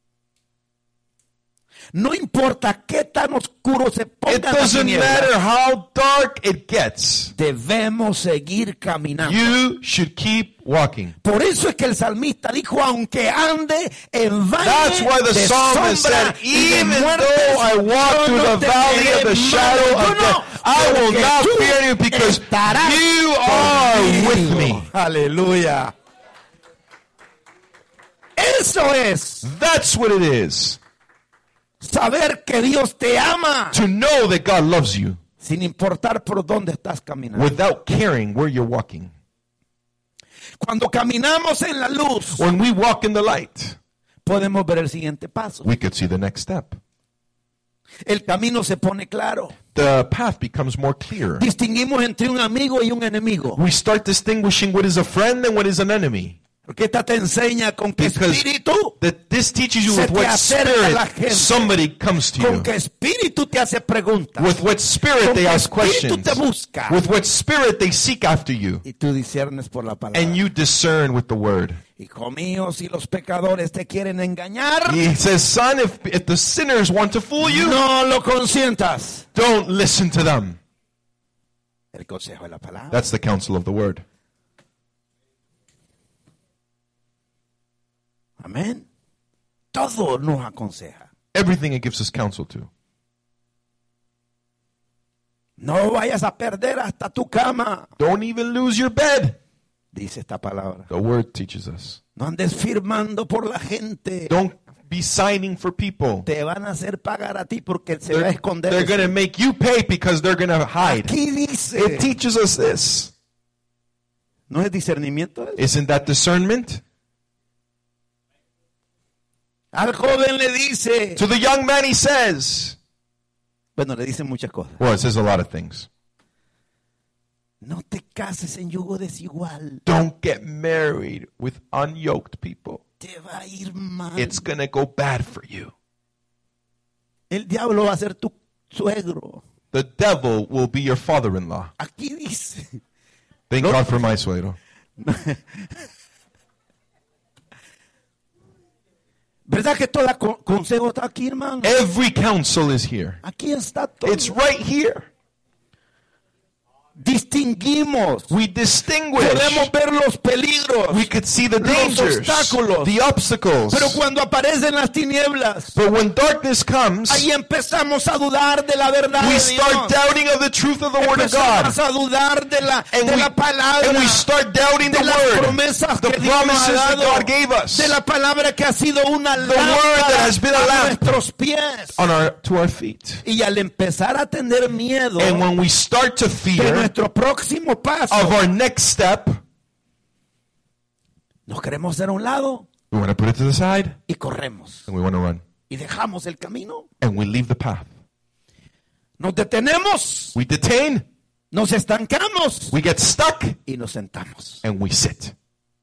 No importa qué tan oscuro se It ponga la doesn't tiniebla, matter how dark it gets. debemos seguir caminando. You should keep walking. Por eso es que el salmista dijo, aunque ande en valle That's why the de psalmist sombra said, y de even muerte, though I walk yo through no the valley of the temeré shadow mal of alguno, death, I will porque not tú fear you because estarás you are with me. Aleluya. Eso es That's what it is. saber que Dios te ama To know that God loves you sin importar por dónde estás caminando. without caring where you're walking. Cuando caminamos en la luz, When we walk in the light, podemos ver el siguiente paso. we could see the next step. El camino se pone claro. The path becomes more clear. Distinguimos entre un amigo y un enemigo. We start distinguishing what is a friend and what is an enemy. Porque esta te enseña con qué Because espíritu, that this teaches you se with te what acerca la gente. spirit somebody comes to con you. qué espíritu te hace preguntas. With what spirit Con they qué ask espíritu questions. te busca. With what spirit they seek after you. Y tú discernes por la palabra. And you discern with the word. Hijo mío, si los pecadores te quieren engañar, He says, son, if, if the sinners want to fool you, no lo consientas. don't listen to them. El consejo de la palabra. That's the counsel of the word. Amén. Todo nos aconseja. Everything it gives us counsel to. No vayas a perder hasta tu cama, Don't even lose your bed. dice esta palabra. The word teaches us. No andes firmando por la gente. Don't be signing for people. Te van a hacer pagar a ti porque se va a They're, esconder. they're going to make you pay because they're going to hide. Aquí dice. It teaches us this. ¿No es discernimiento eso? Isn't that discernment? Al joven le dice. To the young man he says, Bueno, le dicen muchas cosas. well, it says a lot of things. No te cases en yugo desigual. Don't get married with unyoked people. Te va a ir mal. It's going to go bad for you. El diablo va a ser tu suegro. The devil will be your father-in-law. Aquí dice. Thank God for my suegro. ¿Verdad que todo con- consejo está aquí, hermano? Every counsel is here. Aquí está todo. It's right here. distinguimos, We distinguish. podemos ver los peligros, We could see the los dangers, obstáculos. the obstacles. Pero cuando aparecen las tinieblas, But when darkness comes, ahí empezamos a dudar de la verdad we de start Dios. doubting of the truth of the Word of God. Empezamos a dudar de la, And de we, la palabra, and we start doubting the de las Word, promesas the que Dios nos ha promises that dado, God gave us, de la palabra que ha sido una word that has been a lámpara a lamp nuestros pies. on our, to our feet. Y al empezar a tener miedo And when we start to de fear nuestro próximo paso, of our next step, nos queremos hacer a un lado we want to put it to the side y corremos. and we want to run. Y dejamos el camino. And we leave the path. Nos detenemos, We detain, nos estancamos we get stuck, y nos sentamos. and we sit.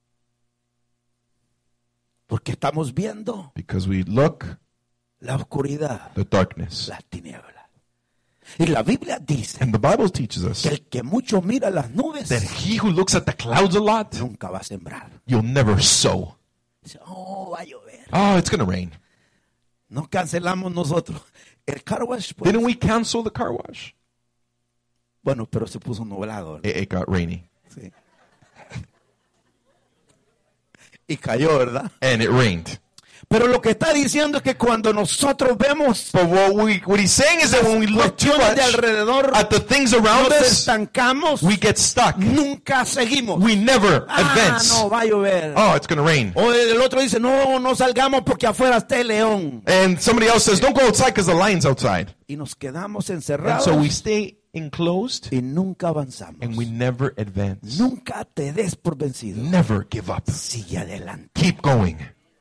Porque estamos viendo Because we look la oscuridad, the darkness. las tinieblas. Y la Biblia dice And the Bible teaches us que el que mucho mira las nubes that he who looks at the clouds a lot, nunca va a sembrar. you'll never sow. Dice, oh, va a llover. Oh, it's going to rain. No cancelamos nosotros. El car wash, pues, Didn't we cancel the car wash? bueno, pero se puso nublado. It, it got rainy. Sí. Y cayó, ¿verdad? And it rained. Pero lo que está diciendo es que cuando nosotros vemos But what, we, what he's saying is that when we look too cuestiones de much alrededor, at the things around nos us, estancamos, we get stuck. nunca seguimos. We never Ah, advance. no, va a llover. Oh, it's going to rain. O el otro dice, no, no salgamos porque afuera está el león. And somebody else says, don't go outside because the lion's outside. Y nos quedamos And encerrados so we stay enclosed y nunca avanzamos. and we never advance. Nunca te des por vencido. Never give up. Sigue adelante. Keep going.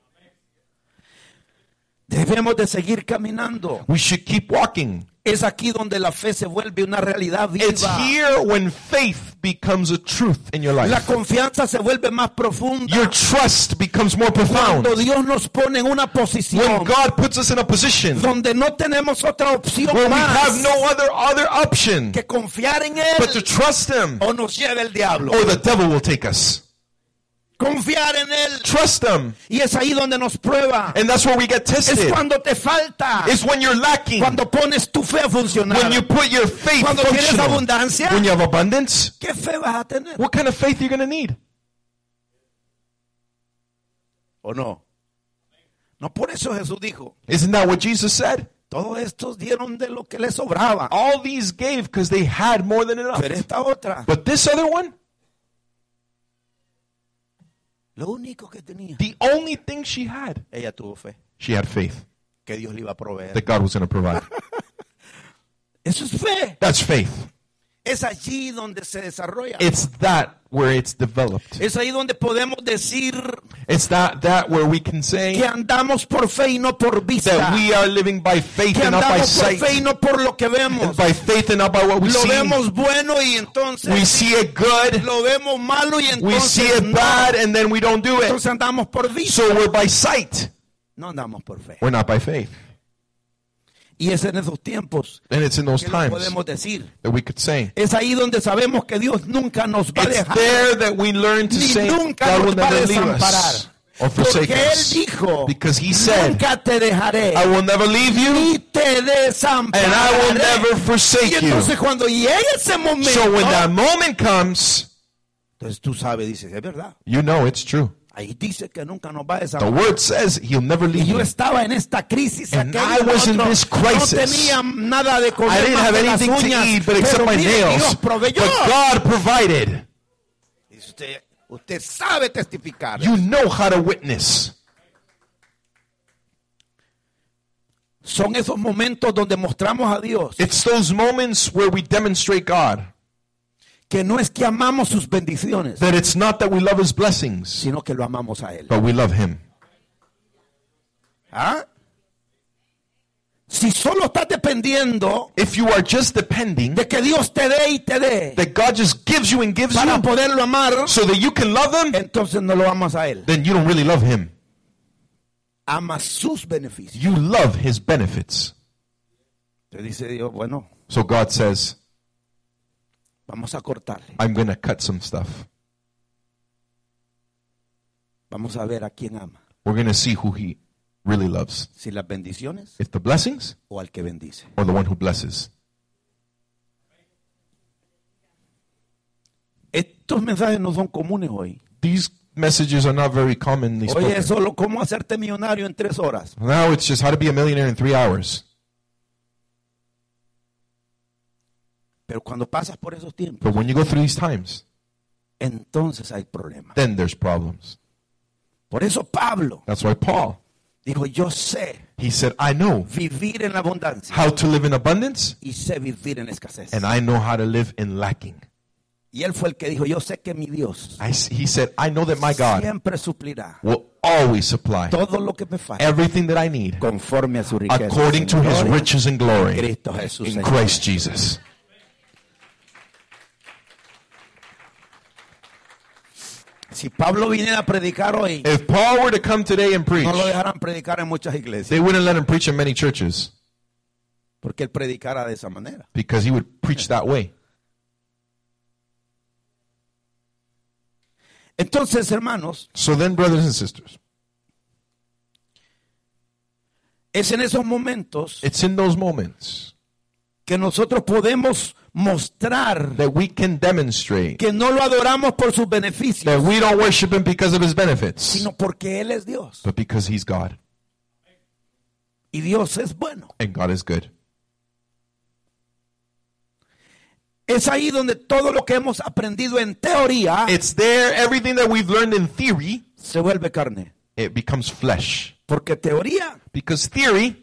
Debemos de seguir caminando. We should keep walking. Es aquí donde la fe se vuelve una realidad It's viva. here when faith becomes a truth in your La life. confianza se vuelve más profunda. Your trust becomes more profound. Cuando Dios nos pone en una When posición God puts us in a position donde no tenemos otra opción where we más have no other other option que confiar en but to Él trust Him, o nos lleve el diablo. or the devil will take us. Confiar en Él. Trust Him. Y es ahí donde nos prueba. And that's where we get Es tested. cuando te falta. It's when you're lacking. Cuando pones tu fe a funcionar. When you put your faith Cuando tienes functional. abundancia. When you have abundance, ¿Qué fe vas a tener? what kind of faith are you going to need? ¿O no? No, por eso Jesús dijo, Isn't that what Jesus said? todos estos dieron de lo que les sobraba. All these gave because they had more than enough. Pero esta otra, But this other one, lo único que tenía, the only thing she had, ella tuvo fe, she had faith que Dios le iba a proveer. that God was going to provide. Eso es fe. That's faith. Es allí donde se desarrolla. It's that where it's developed. Es ahí donde podemos decir It's that that where we can say que andamos por fe y no por vista. that we are living by faith Que and not by andamos por sight. fe y no por lo que vemos. And by faith and not by what we Lo see. vemos bueno y entonces We see it good. lo vemos malo y We see entonces it no. bad and then we don't do it. Entonces andamos por vista. So we're by sight. No andamos por fe. We're not by faith. Y es en esos tiempos And it's in those que lo times podemos decir. that we could say. Es ahí donde sabemos que Dios nunca nos va a It's dejar. there that we learn to Ni say nunca God will nos va a never leave desamparar. us or forsake Porque Él us. dijo, Because He said, nunca te dejaré, I will never leave you ni te desampararé. and I will never Y forsake you. entonces cuando llegue ese momento, So when that moment comes, entonces tú sabes, dices, es verdad. you know it's true. Ahí dice que nunca nos va a The desamparar. word says He'll never leave Y yo you. estaba en esta crisis. And aquello, I was in otro. this crisis. No tenía nada de comer I didn't más have que las anything to uñas, eat but except pero my mire, Dios nails. proveyó. But God provided. Y usted, usted sabe testificar. You know how to witness. Son esos momentos donde mostramos a Dios It's those moments where we demonstrate God. que no es que amamos sus bendiciones, That it's not that we love His blessings, sino que lo amamos a Él. but we love Him. ¿Ah? Si solo estás dependiendo If you are just depending de que Dios te dé y te dé that God just gives you and gives para you poderlo amar, so that you can love Him, entonces no lo amas a Él. then you don't really love Him. Amas sus beneficios. You love His benefits. Te dice Dios, bueno, So God says, vamos a cortarle. I'm going to cut some stuff. Vamos a ver a quién ama. We're going to see who He really loves. Si las bendiciones If the blessings o al que bendice. or the one who blesses. estos mensajes no son comunes hoy. These messages are not very commonly Oye, spoken. es solo cómo hacerte millonario en tres horas. Now it's just how to be a millionaire in three hours. Pero cuando pasas por esos tiempos, But when you go through these times, entonces hay problemas. then there's problems. Por eso Pablo That's why Paul, dijo, yo sé he said, I know vivir en la abundancia how to live in abundance, y sé vivir en escasez. and I know how to live in lacking. Y él fue el que dijo, yo sé que mi Dios I, he said, I know that my God siempre suplirá will always supply todo lo que me falta everything that I need conforme a su riqueza. according to his Gloria riches and glory en Cristo Jesús, in Señor. Christ Jesus. Si Pablo viniera a predicar hoy, If Paul were to come today and preach, no lo dejarán predicar en muchas iglesias, they wouldn't let him preach in many churches porque él predicara de esa manera. because he would preach that way. Entonces, hermanos, So then, brothers and sisters, es en esos momentos it's in those moments que nosotros podemos mostrar that we can demonstrate que no lo adoramos por sus beneficios, that we don't worship him because of his benefits, sino porque Él es Dios. but because he's God, Y Dios es bueno. and God is good. Es ahí donde todo lo que hemos aprendido en teoría It's there, everything that we've learned in theory, se vuelve carne. it becomes flesh. Porque teoría Because theory,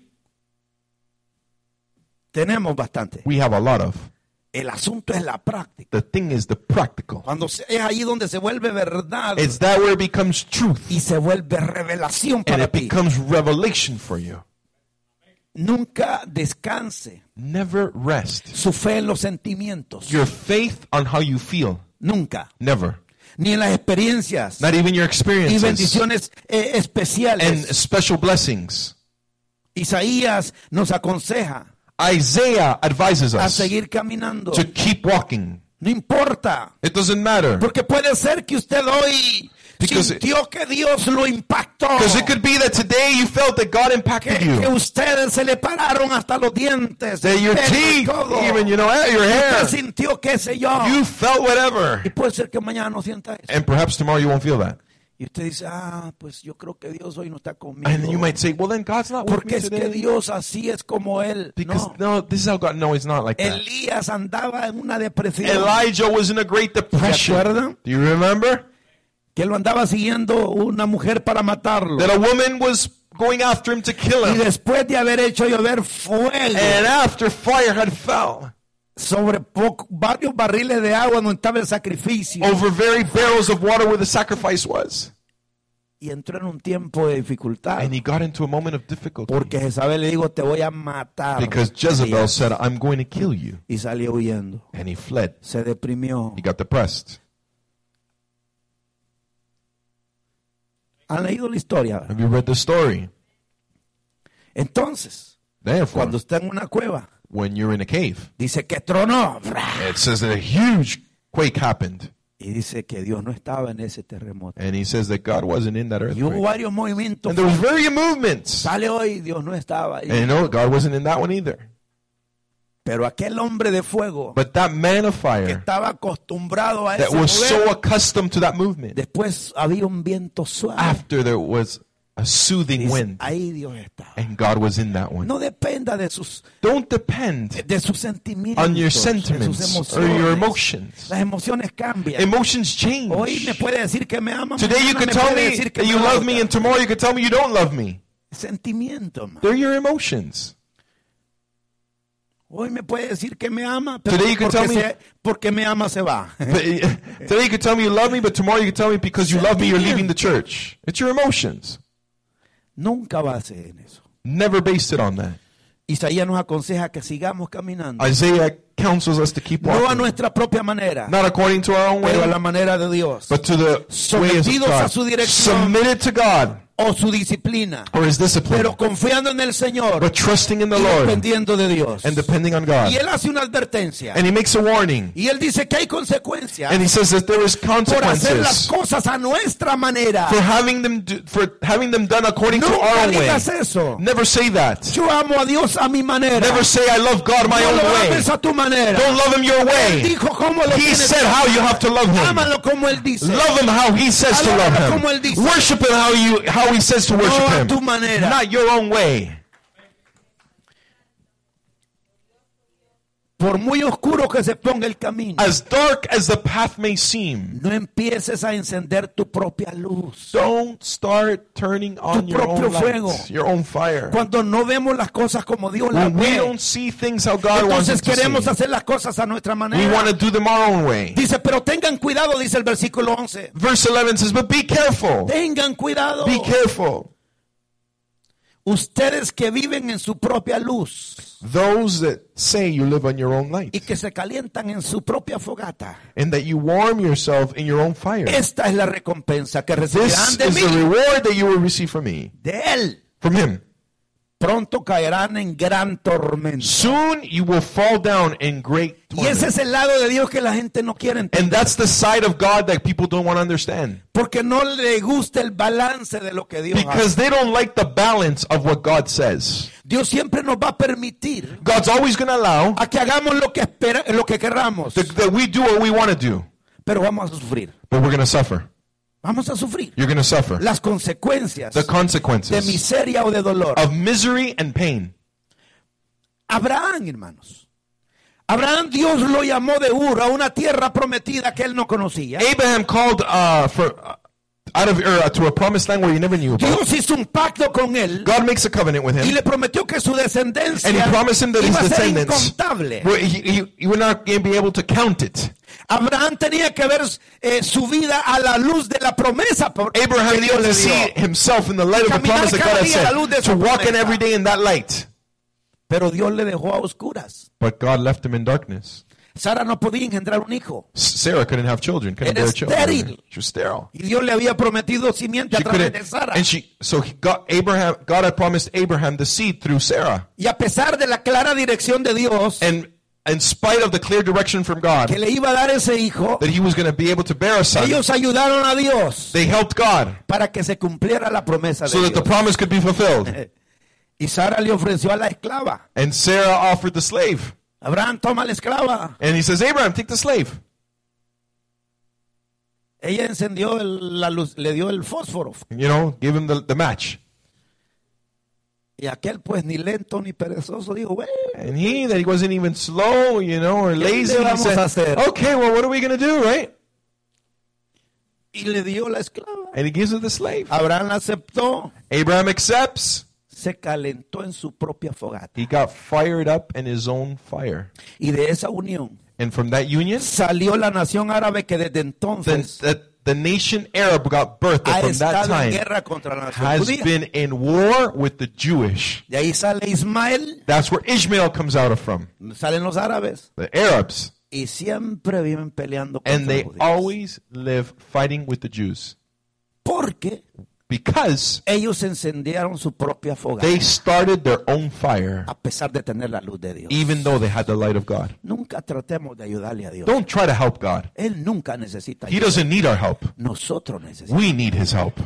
tenemos bastante. we have a lot of. El asunto es la práctica. The thing is the practical. Cuando se- es ahí donde se vuelve verdad It's that where it becomes truth, y se vuelve revelación and para it ti. becomes revelation for you. Nunca descanse Never rest. su fe en los sentimientos. Your faith on how you feel. Nunca. Never. Ni en las experiencias Not even your y experiences bendiciones eh, and especiales. special blessings. Isaías nos aconseja Isaiah advises a us seguir caminando. to keep walking. No importa. It doesn't matter. Porque puede ser que usted hoy Because- sintió que Dios lo impactó. Because it could be that today you felt that God Que, impacted que you. ustedes se le pararon hasta los dientes. That your el pelo y teeth, todo. even, you know, eh, your Usted hair. sintió qué sé yo. You felt whatever. Y puede ser que mañana no sienta eso. And perhaps tomorrow you won't feel that. Y usted dice, ah, pues yo creo que Dios hoy no está conmigo. And then you might say, well, then God's not with Porque me es que today. Dios así es como Él. Because, No. no, this is how God, no, it's not like that. Elías andaba en una depresión. Elijah was in a great depression. acuerdan? Do you remember? Que lo andaba siguiendo una mujer para matarlo. That a woman was going after him to kill Y him. después de haber hecho llover fuego And after fire had fell sobre poco- varios barriles de agua donde estaba el sacrificio. over very barrels of water where the sacrifice was. Y entró en un tiempo de dificultad. And he got into a moment of difficulty. Porque Jezabel le dijo, te voy a matar. Because Jezebel said, I'm going to kill you. Y salió huyendo. And he fled. Se deprimió. He got depressed. ¿Han leído la historia? Have you read the story? Entonces, Therefore, cuando está en una cueva, when you're in a cave, dice que tronó. it says that a huge quake happened. Y dice que Dios no estaba en ese terremoto. And he says that God wasn't in that Y hubo earthquake. varios movimientos. And there was very movements. Sale hoy, Dios no estaba ahí. And you know, God wasn't in that one either. Pero aquel hombre de fuego But that man of que fire estaba acostumbrado a that ese was so mover, accustomed to that movement, después había un viento suave. after there was a soothing Dice, wind, ahí Dios estaba. and God was in that one. No dependa de sus Don't depend de sus sentimientos, on your de sus sentiments or your emociones. emotions. Las emociones cambian. Emotions Hoy me change. puede decir que me ama. Today you mañana could me tell puede me decir que that you me love odia. me, and tomorrow you could tell me you don't love me. Sentimiento, man. They're your emotions. Hoy me puede decir que me ama, pero Today you can porque, tell me- se- porque me ama se va. But, uh, today you could tell me you love me, but tomorrow you could tell me because you love me, you're leaving the church. It's your emotions. Nunca va a ser en eso. Never based it on that. Isaías nos aconseja que sigamos caminando. Isaiah counsels us to keep No a walking. nuestra propia manera, Not according to our own pero a la way, manera de Dios. but to the ways of Sometidos a God. su dirección. Submitted to God. o su disciplina, or his discipline, pero confiando en el Señor but trusting in the y Lord dependiendo de Dios. and depending on God. Y él hace una advertencia. And he makes a warning. Y él dice que hay consecuencias And he says that there is por hacer las consequences cosas a nuestra manera. for having them do, for having them done according to Nunca our way. digas eso. Never say that. Yo amo a Dios a mi manera. Never say I love God my No own lo way. ames a tu manera. Don't love him your Él way. dijo cómo lo He tienes said que how you amar. have to love him. Ámalo como él dice. Love him how he says to love Alabalo como él him. dice. Worship him how you how he says to worship No a him. tu manera. Not your own way. Por muy oscuro que se ponga el camino, As dark as the path may seem, no empieces a encender tu propia luz. don't start turning on Tu your own propio fuego. light, your own fire. Cuando no vemos las cosas como Dios las When we ve, don't see things how God wants entonces us to queremos see, hacer las cosas a nuestra we manera. want to do them our own way. Dice, pero tengan cuidado, dice el versículo once. Verse eleven says, but be careful. Tengan cuidado. Be careful. Ustedes que viven en su propia luz Those that say you live on your own y light que se calientan en su propia fogata. and that you warm yourself in your own fire. Esta es la recompensa que recibirán This de is the mí, reward that you will receive from me, de él. from him. Pronto caerán en gran tormenta. Soon you will fall down in great Y ese torment. es el lado de Dios que la gente no quiere And entender. that's the side of God that people don't want to understand. Porque no le gusta el balance de lo que Dios hace. Because they don't like the balance of what God says. Dios siempre nos va a permitir God's always going to allow a que hagamos lo que espera, lo que querramos. that, that we do what we want to do, Pero vamos a sufrir. but we're going to suffer. Vamos a sufrir You're going to suffer las consecuencias the de consequences miseria o de dolor. of misery and pain. Abraham, hermanos. Abraham, Dios lo llamó de Ur a una tierra prometida que él no conocía. Abraham called uh, for uh, out of Ur to a promised land where he never knew about. Dios hizo un pacto con él God makes a covenant with y him, le prometió que su descendencia and he promised him that his iba a ser descendants, incontable. well, he, he, he would not be able to count it. Abraham tenía que ver eh, su vida a la luz de la promesa por, Abraham que Dios needed le to see dio. himself in the light of the Caminar promise that cada God had día a la luz de said, esa to walk in promesa. every day in that light. Pero Dios le dejó a oscuras. But God left him in darkness. Sara no podía engendrar un hijo. Sarah couldn't have children, couldn't Era bear children. estéril. She was sterile. Y Dios le había prometido simiente a She través couldn't, de Sara. and she, so he got Abraham, God had promised Abraham the seed through Sarah. Y a pesar de la clara dirección de Dios, And in spite of the clear direction from God, que le iba a dar ese hijo, that he was going to be able to bear a son, ellos ayudaron a Dios they helped God para que se cumpliera la promesa so de that the Dios. promise could be fulfilled. Y Sara le ofreció a la esclava. And Sarah offered the slave. Abraham, toma la esclava. And he says, Abraham, take the slave. Ella encendió el- la luz, le dio el fósforo. You know, give him the, the match. Y aquel pues ni lento ni perezoso dijo, bueno, And he, that he wasn't even slow, you know, or lazy, he vamos a said, hacer? okay, well, what are we going to do, right? y le dio la esclava. And he gives her the slave. Abraham la aceptó, Abraham accepts. se calentó en su propia fogata. He got fired up in his own fire. Y de esa unión And from that union, salió la nación árabe que desde then entonces the, the nation Arab got birthed. ha And from that estado en time guerra contra la nación has judía. been in war with the Jewish. De ahí sale Ismael, That's where Ishmael comes out of from. salen los árabes. The Arabs. Y siempre viven peleando And contra they los judíos. always live fighting with the Jews. Porque Because ellos encendieron su propia fogata. they started their own fire, A pesar de tener la luz de Dios. even though they had the light of God. Nunca tratemos de ayudarle a Dios. Don't try to help God. Él nunca necesita He ayuda. doesn't need our help. Nosotros necesitamos. We need his help.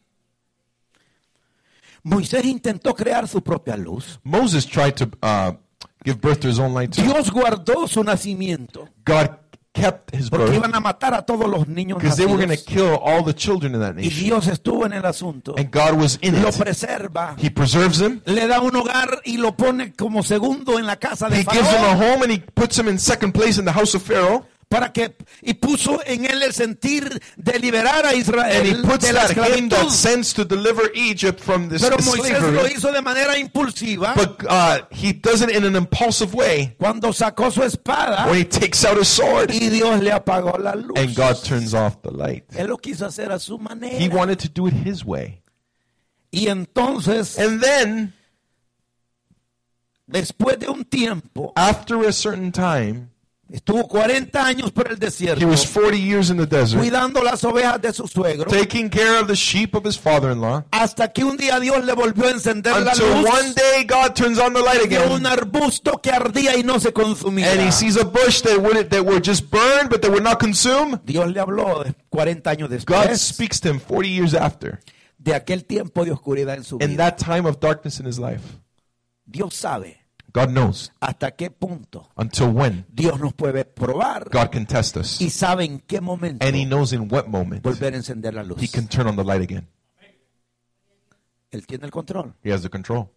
Moisés intentó crear su propia luz. Moses tried to uh, give birth to his own light too. Dios guardó su nacimiento. God kept his Porque birth iban a matar a todos los niños because they were going to nacidos. kill all the children in that Y nation. Dios estuvo en el asunto. And God was in Lo it. preserva. He preserves him. Le da un hogar y lo pone como segundo en la casa de He gives him a Faraón. home and he puts him in second place in the house of Pharaoh. Para que, y puso en él el sentir de liberar a And he Israel puts de la that him that esclavitud. sense to deliver Egypt from this Pero Moisés lo slavery. hizo de manera impulsiva. But uh, he does it in an impulsive way Cuando sacó su espada when he takes out his sword y Dios le apagó la luz. and God turns off the light. Él lo quiso hacer a su manera. He wanted to do it his way. Y entonces, And then, después de un tiempo, after a certain time, Estuvo cuarenta años por el desierto, He was forty years in the desert, cuidando las ovejas de su suegro, taking care of the sheep of his father-in-law, hasta que un día Dios le volvió a encender la until luz one day God turns on the light de un again, arbusto que ardía y no se consumía. and he sees a bush that would that were just burned, but that would not consume. Dios le habló de cuarenta años God después speaks to him forty years after, de aquel tiempo de oscuridad en su in vida. that time of darkness in his life. Dios sabe God knows hasta qué punto until when Dios nos puede probar God can test us, y sabe en qué momento and he knows in what moment volver a encender la luz. he can turn on the light again. Él tiene el control. He has the control.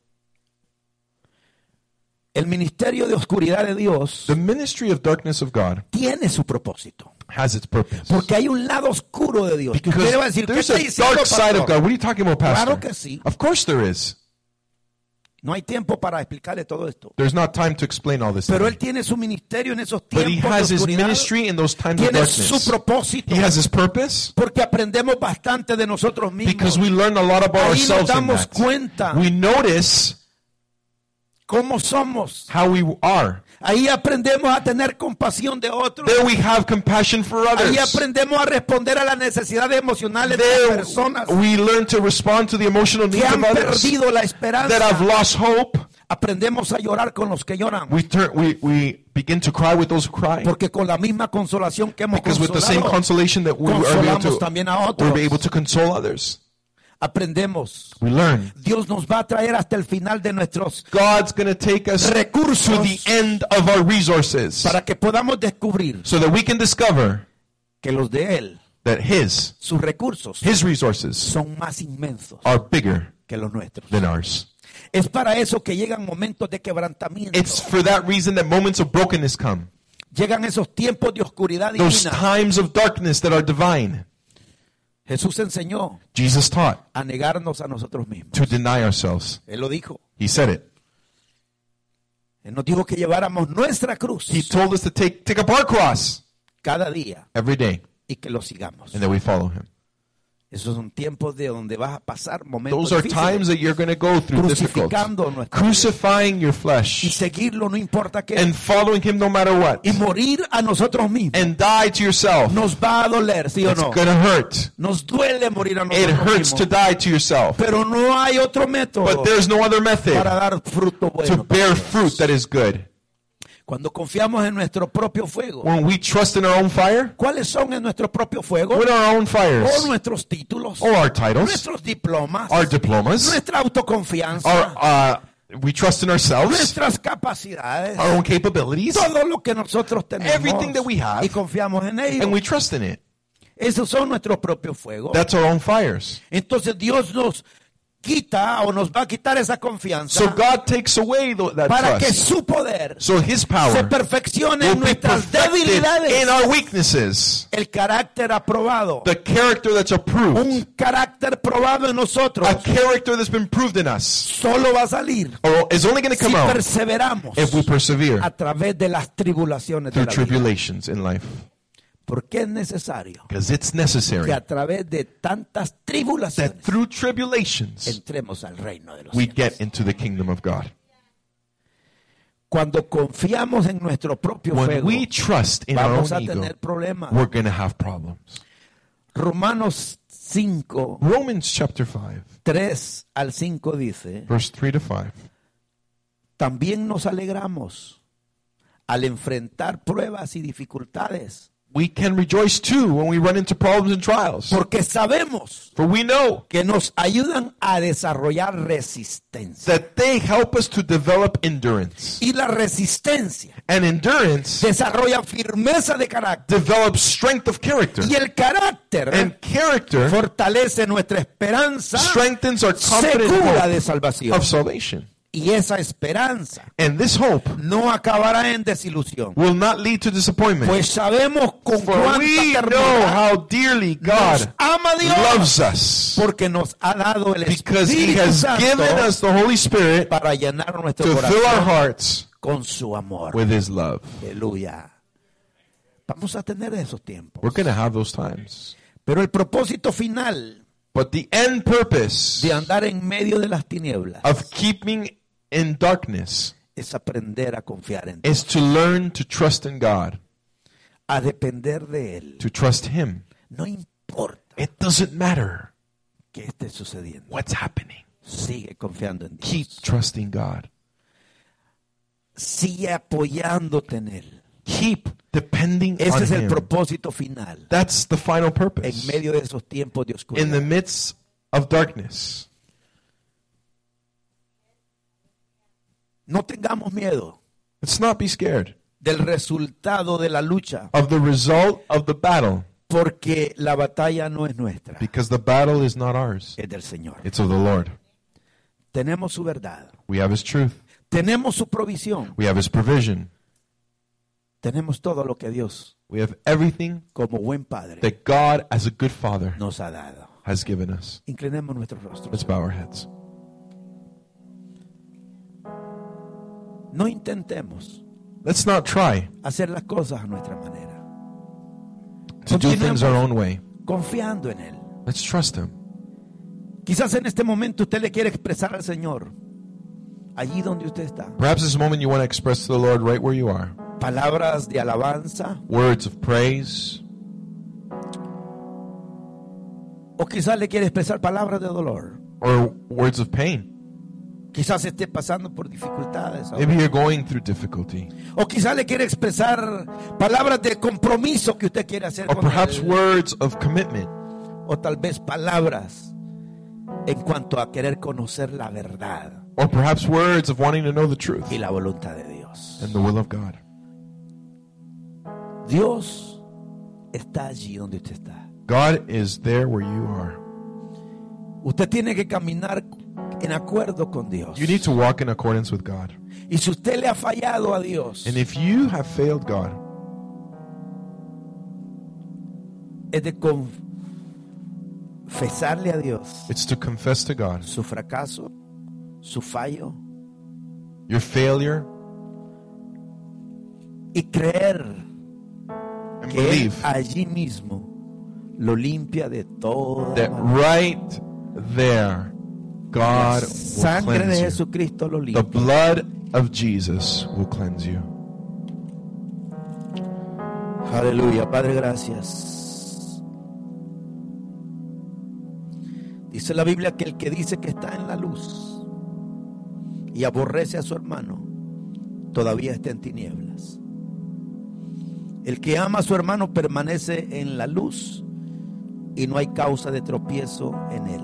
El ministerio de oscuridad de Dios The ministry of darkness of God tiene su propósito. has its purpose. Porque hay un lado oscuro de Dios. Because Usted va a decir, ¿qué there's está a diciendo, dark side of pastor? God. What are you talking about, Pastor? Claro que sí. Of course there is. No hay tiempo para explicarle todo esto. There's not time to explain all this. Pero today. Él tiene su ministerio en esos But he tiempos has de his oscuridad. ministry in those times of Tiene su darkness. propósito. He has his purpose Porque aprendemos bastante de nosotros mismos. because we learn a lot about Ahí nos ourselves in damos that. cuenta We notice cómo somos. how we are. Ahí aprendemos a tener compasión de otros. There we have compassion for Ahí others. aprendemos a responder a las necesidades emocionales de las There personas we learn to respond to the emotional que needs han of others perdido la esperanza. that have lost hope. Aprendemos a llorar con los que lloran. We turn, we, we begin to cry with those who cry. Porque con la misma consolación que hemos Because with the same consolado, consolation that we are able consolamos to, también a we're otros. able to console others. Aprendemos. We learn. Dios nos va a traer hasta el final de nuestros God's going to take us to recursos the end of our resources para que podamos descubrir so that we can discover que los de Él, that His, sus recursos, His resources son más inmensos are bigger que los nuestros. than ours. Es para eso que llegan momentos de quebrantamiento. It's for that reason that moments of brokenness come. Llegan esos tiempos de oscuridad Those divina. times of darkness that are divine. Jesús enseñó Jesus taught a negarnos a nosotros mismos. to deny ourselves. Él lo dijo. He said it. Él nos dijo que lleváramos nuestra cruz He told us to take, take up our cross cada día every day y que lo sigamos. and that we follow Him. Esos son tiempos de donde vas a pasar momentos Those are difíciles, times that you're going to go through difficult. crucificando nuestra vida Crucifying your y flesh seguirlo no importa qué, and following Him no matter what. y morir a nosotros mismos. And die to yourself. Nos va a doler, ¿sí o It's no? going to hurt. Nos duele morir a It nosotros hurts to mismos. die to yourself. Pero no hay otro método But there's no other method para dar fruto to bueno. bear fruit that is good. Cuando confiamos en nuestro propio fuego, When we trust in our own fire, ¿cuáles son en nuestro propio fuego? what are our own O fires? nuestros títulos, Or our titles? nuestros diplomas, Our diplomas? nuestra autoconfianza, Our, uh, we trust in ourselves? nuestras capacidades, Our own capabilities? todo lo que nosotros tenemos Everything that we have. y confiamos en ello. And we trust in it. Esos son nuestros propios fuegos. That's our own fires. Entonces Dios nos quita o nos va a quitar esa confianza So God takes away th- that para que trust. su poder So His se power perfeccione will en be nuestras perfected debilidades. in our weaknesses. El carácter aprobado, The character that's approved. un carácter probado en nosotros, A character that's been proved in us. solo va a salir Or is only going to si come out perseveramos if we persevere a través de las tribulaciones de through la vida. tribulations in life. Porque es necesario Because it's necessary que a través de tantas tribulaciones that through tribulations entremos al reino de los we cielos. get into the kingdom of God. Cuando confiamos en nuestro propio When fuego, we trust in our vamos a own ego, tener problemas. we're going to have problems. Romanos cinco, Romans chapter five, tres al cinco dice, verse three to five. también nos alegramos al enfrentar pruebas y dificultades, We can rejoice too when we run into problems and trials. porque sabemos For we know que nos ayudan a desarrollar resistencia. that they help us to develop endurance. Y la resistencia And endurance desarrolla firmeza de carácter. develops strength of character. Y el carácter And character fortalece nuestra esperanza strengthens our confident segura hope de salvación. of salvation. Y esa esperanza And this hope no acabará en desilusión. will not lead to disappointment. Pues sabemos con For cuánta we know ternura how dearly nos God ama Dios, loves us. porque nos ha dado el Because He Espíritu has Santo given us the Holy Spirit para llenar nuestro to fill our corazón hearts con su amor. with His love. Aleluya. Vamos a tener esos tiempos. We're going to have those times. Pero el propósito final But the end purpose de andar en medio de las tinieblas of keeping in darkness es aprender a confiar en Dios, is to learn to trust in God, a depender de Él. to trust Him. No importa It doesn't matter qué esté sucediendo. what's happening. Sigue confiando en Keep Dios. trusting God. Sigue apoyándote en Él. Keep depending Ese on es el Him. propósito final. That's the final En purpose. medio de esos tiempos de In oscuridad. the midst of darkness, No tengamos miedo let's not be scared del resultado de la lucha, of the result of the battle, porque la batalla no es nuestra, because the battle is not ours. es del Señor. It's of the Lord. Tenemos su verdad, We have His truth. tenemos su provisión, We have His provision. tenemos todo lo que Dios, We have everything como buen Padre, that God, as a good Father, nos ha dado. has given us. Inclinemos nuestros rostros. Let's bow our heads. No intentemos Let's not try hacer las cosas a nuestra manera, to do things our own way. confiando en Él. Let's trust Him. Quizás en este momento usted le quiere expresar al Señor, allí donde usted está, Perhaps this moment you want to express to the Lord right where you are. palabras de alabanza, Words of praise. o quizás le quiere expresar palabras de dolor. Or words of pain. Quizás esté pasando por dificultades ahora. Maybe you're going through difficulty. O quizás le quiere expresar palabras de compromiso que usted quiere hacer Or con perhaps él. words of commitment. O tal vez palabras en cuanto a querer conocer la verdad Or perhaps words of wanting to know the truth y la voluntad de Dios. and the will of God. Dios está allí donde usted está. God is there where you are. Usted tiene que caminar en acuerdo con Dios. You need to walk in accordance with God. Y si usted le ha fallado a Dios, And if you have failed God, es de confesarle a Dios it's to confess to God su fracaso, su fallo, your failure y creer and que Él believe allí mismo lo limpia de toda that maldad. right there La God will sangre de cleanse you. Jesucristo lo The limpia. blood of Jesus will cleanse you. Aleluya, Padre, gracias. Dice la Biblia que el que dice que está en la luz y aborrece a su hermano, todavía está en tinieblas. El que ama a su hermano permanece en la luz y no hay causa de tropiezo en él.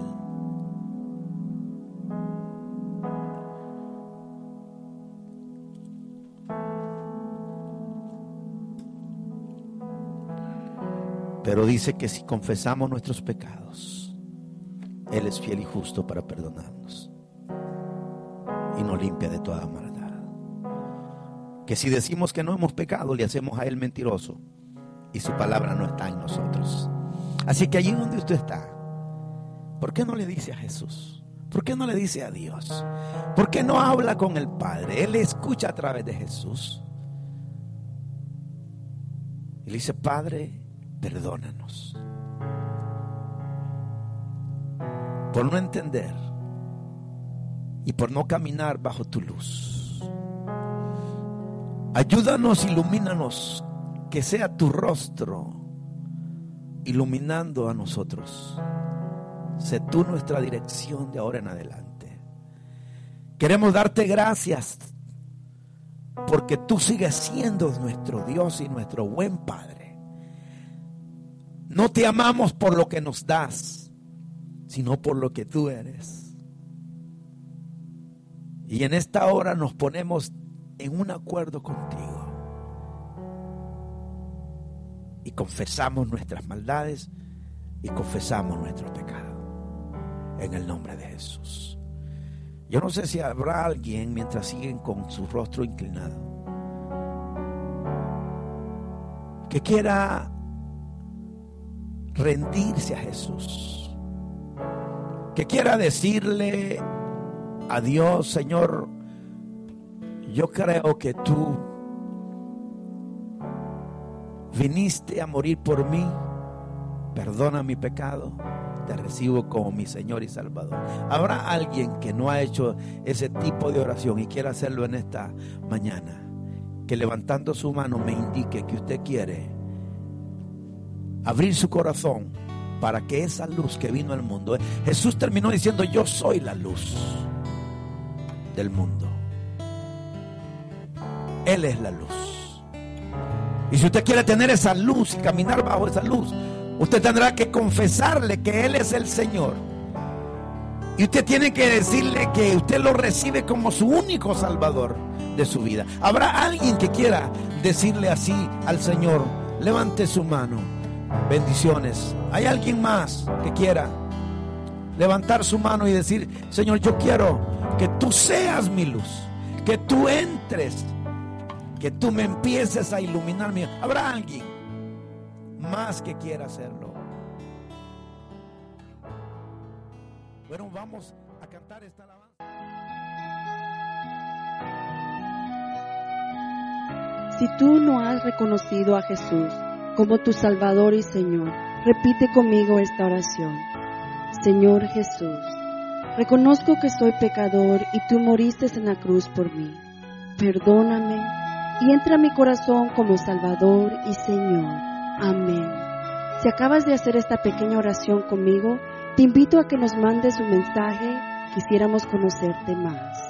Pero dice que si confesamos nuestros pecados, Él es fiel y justo para perdonarnos y nos limpia de toda maldad. Que si decimos que no hemos pecado, le hacemos a Él mentiroso y su palabra no está en nosotros. Así que allí donde usted está, ¿por qué no le dice a Jesús? ¿Por qué no le dice a Dios? ¿Por qué no habla con el Padre? Él le escucha a través de Jesús. Y le dice: Padre, perdónanos por no entender y por no caminar bajo tu luz. Ayúdanos, ilumínanos, que sea tu rostro iluminando a nosotros. Sé tú nuestra dirección de ahora en adelante. Queremos darte gracias porque tú sigues siendo nuestro Dios y nuestro buen Padre. No te amamos por lo que nos das, sino por lo que tú eres. Y en esta hora nos ponemos en un acuerdo contigo y confesamos nuestras maldades y confesamos nuestros pecados en el nombre de Jesús. Yo no sé si habrá alguien mientras siguen con su rostro inclinado que quiera rendirse a Jesús, que quiera decirle a Dios: Señor, yo creo que tú viniste a morir por mí, perdona mi pecado, te recibo como mi Señor y Salvador. Habrá alguien que no ha hecho ese tipo de oración y quiera hacerlo en esta mañana, que levantando su mano me indique que usted quiere abrir su corazón para que esa luz que vino al mundo. Jesús terminó diciendo: yo soy la luz del mundo. Él es la luz. Y si usted quiere tener esa luz y caminar bajo esa luz, usted tendrá que confesarle que Él es el Señor. Y usted tiene que decirle que usted lo recibe como su único Salvador de su vida. Habrá alguien que quiera decirle así al Señor. Levante su mano. Bendiciones. ¿Hay alguien más que quiera levantar su mano y decir: Señor, yo quiero que tú seas mi luz, que tú entres, que tú me empieces a iluminar? ¿Habrá alguien más que quiera hacerlo? Bueno, vamos a cantar esta alabanza. Si tú no has reconocido a Jesús como tu Salvador y Señor, repite conmigo esta oración. Señor Jesús, reconozco que soy pecador y tú moriste en la cruz por mí. Perdóname y entra a mi corazón como Salvador y Señor. Amén. Si acabas de hacer esta pequeña oración conmigo, te invito a que nos mandes un mensaje. Quisiéramos conocerte más.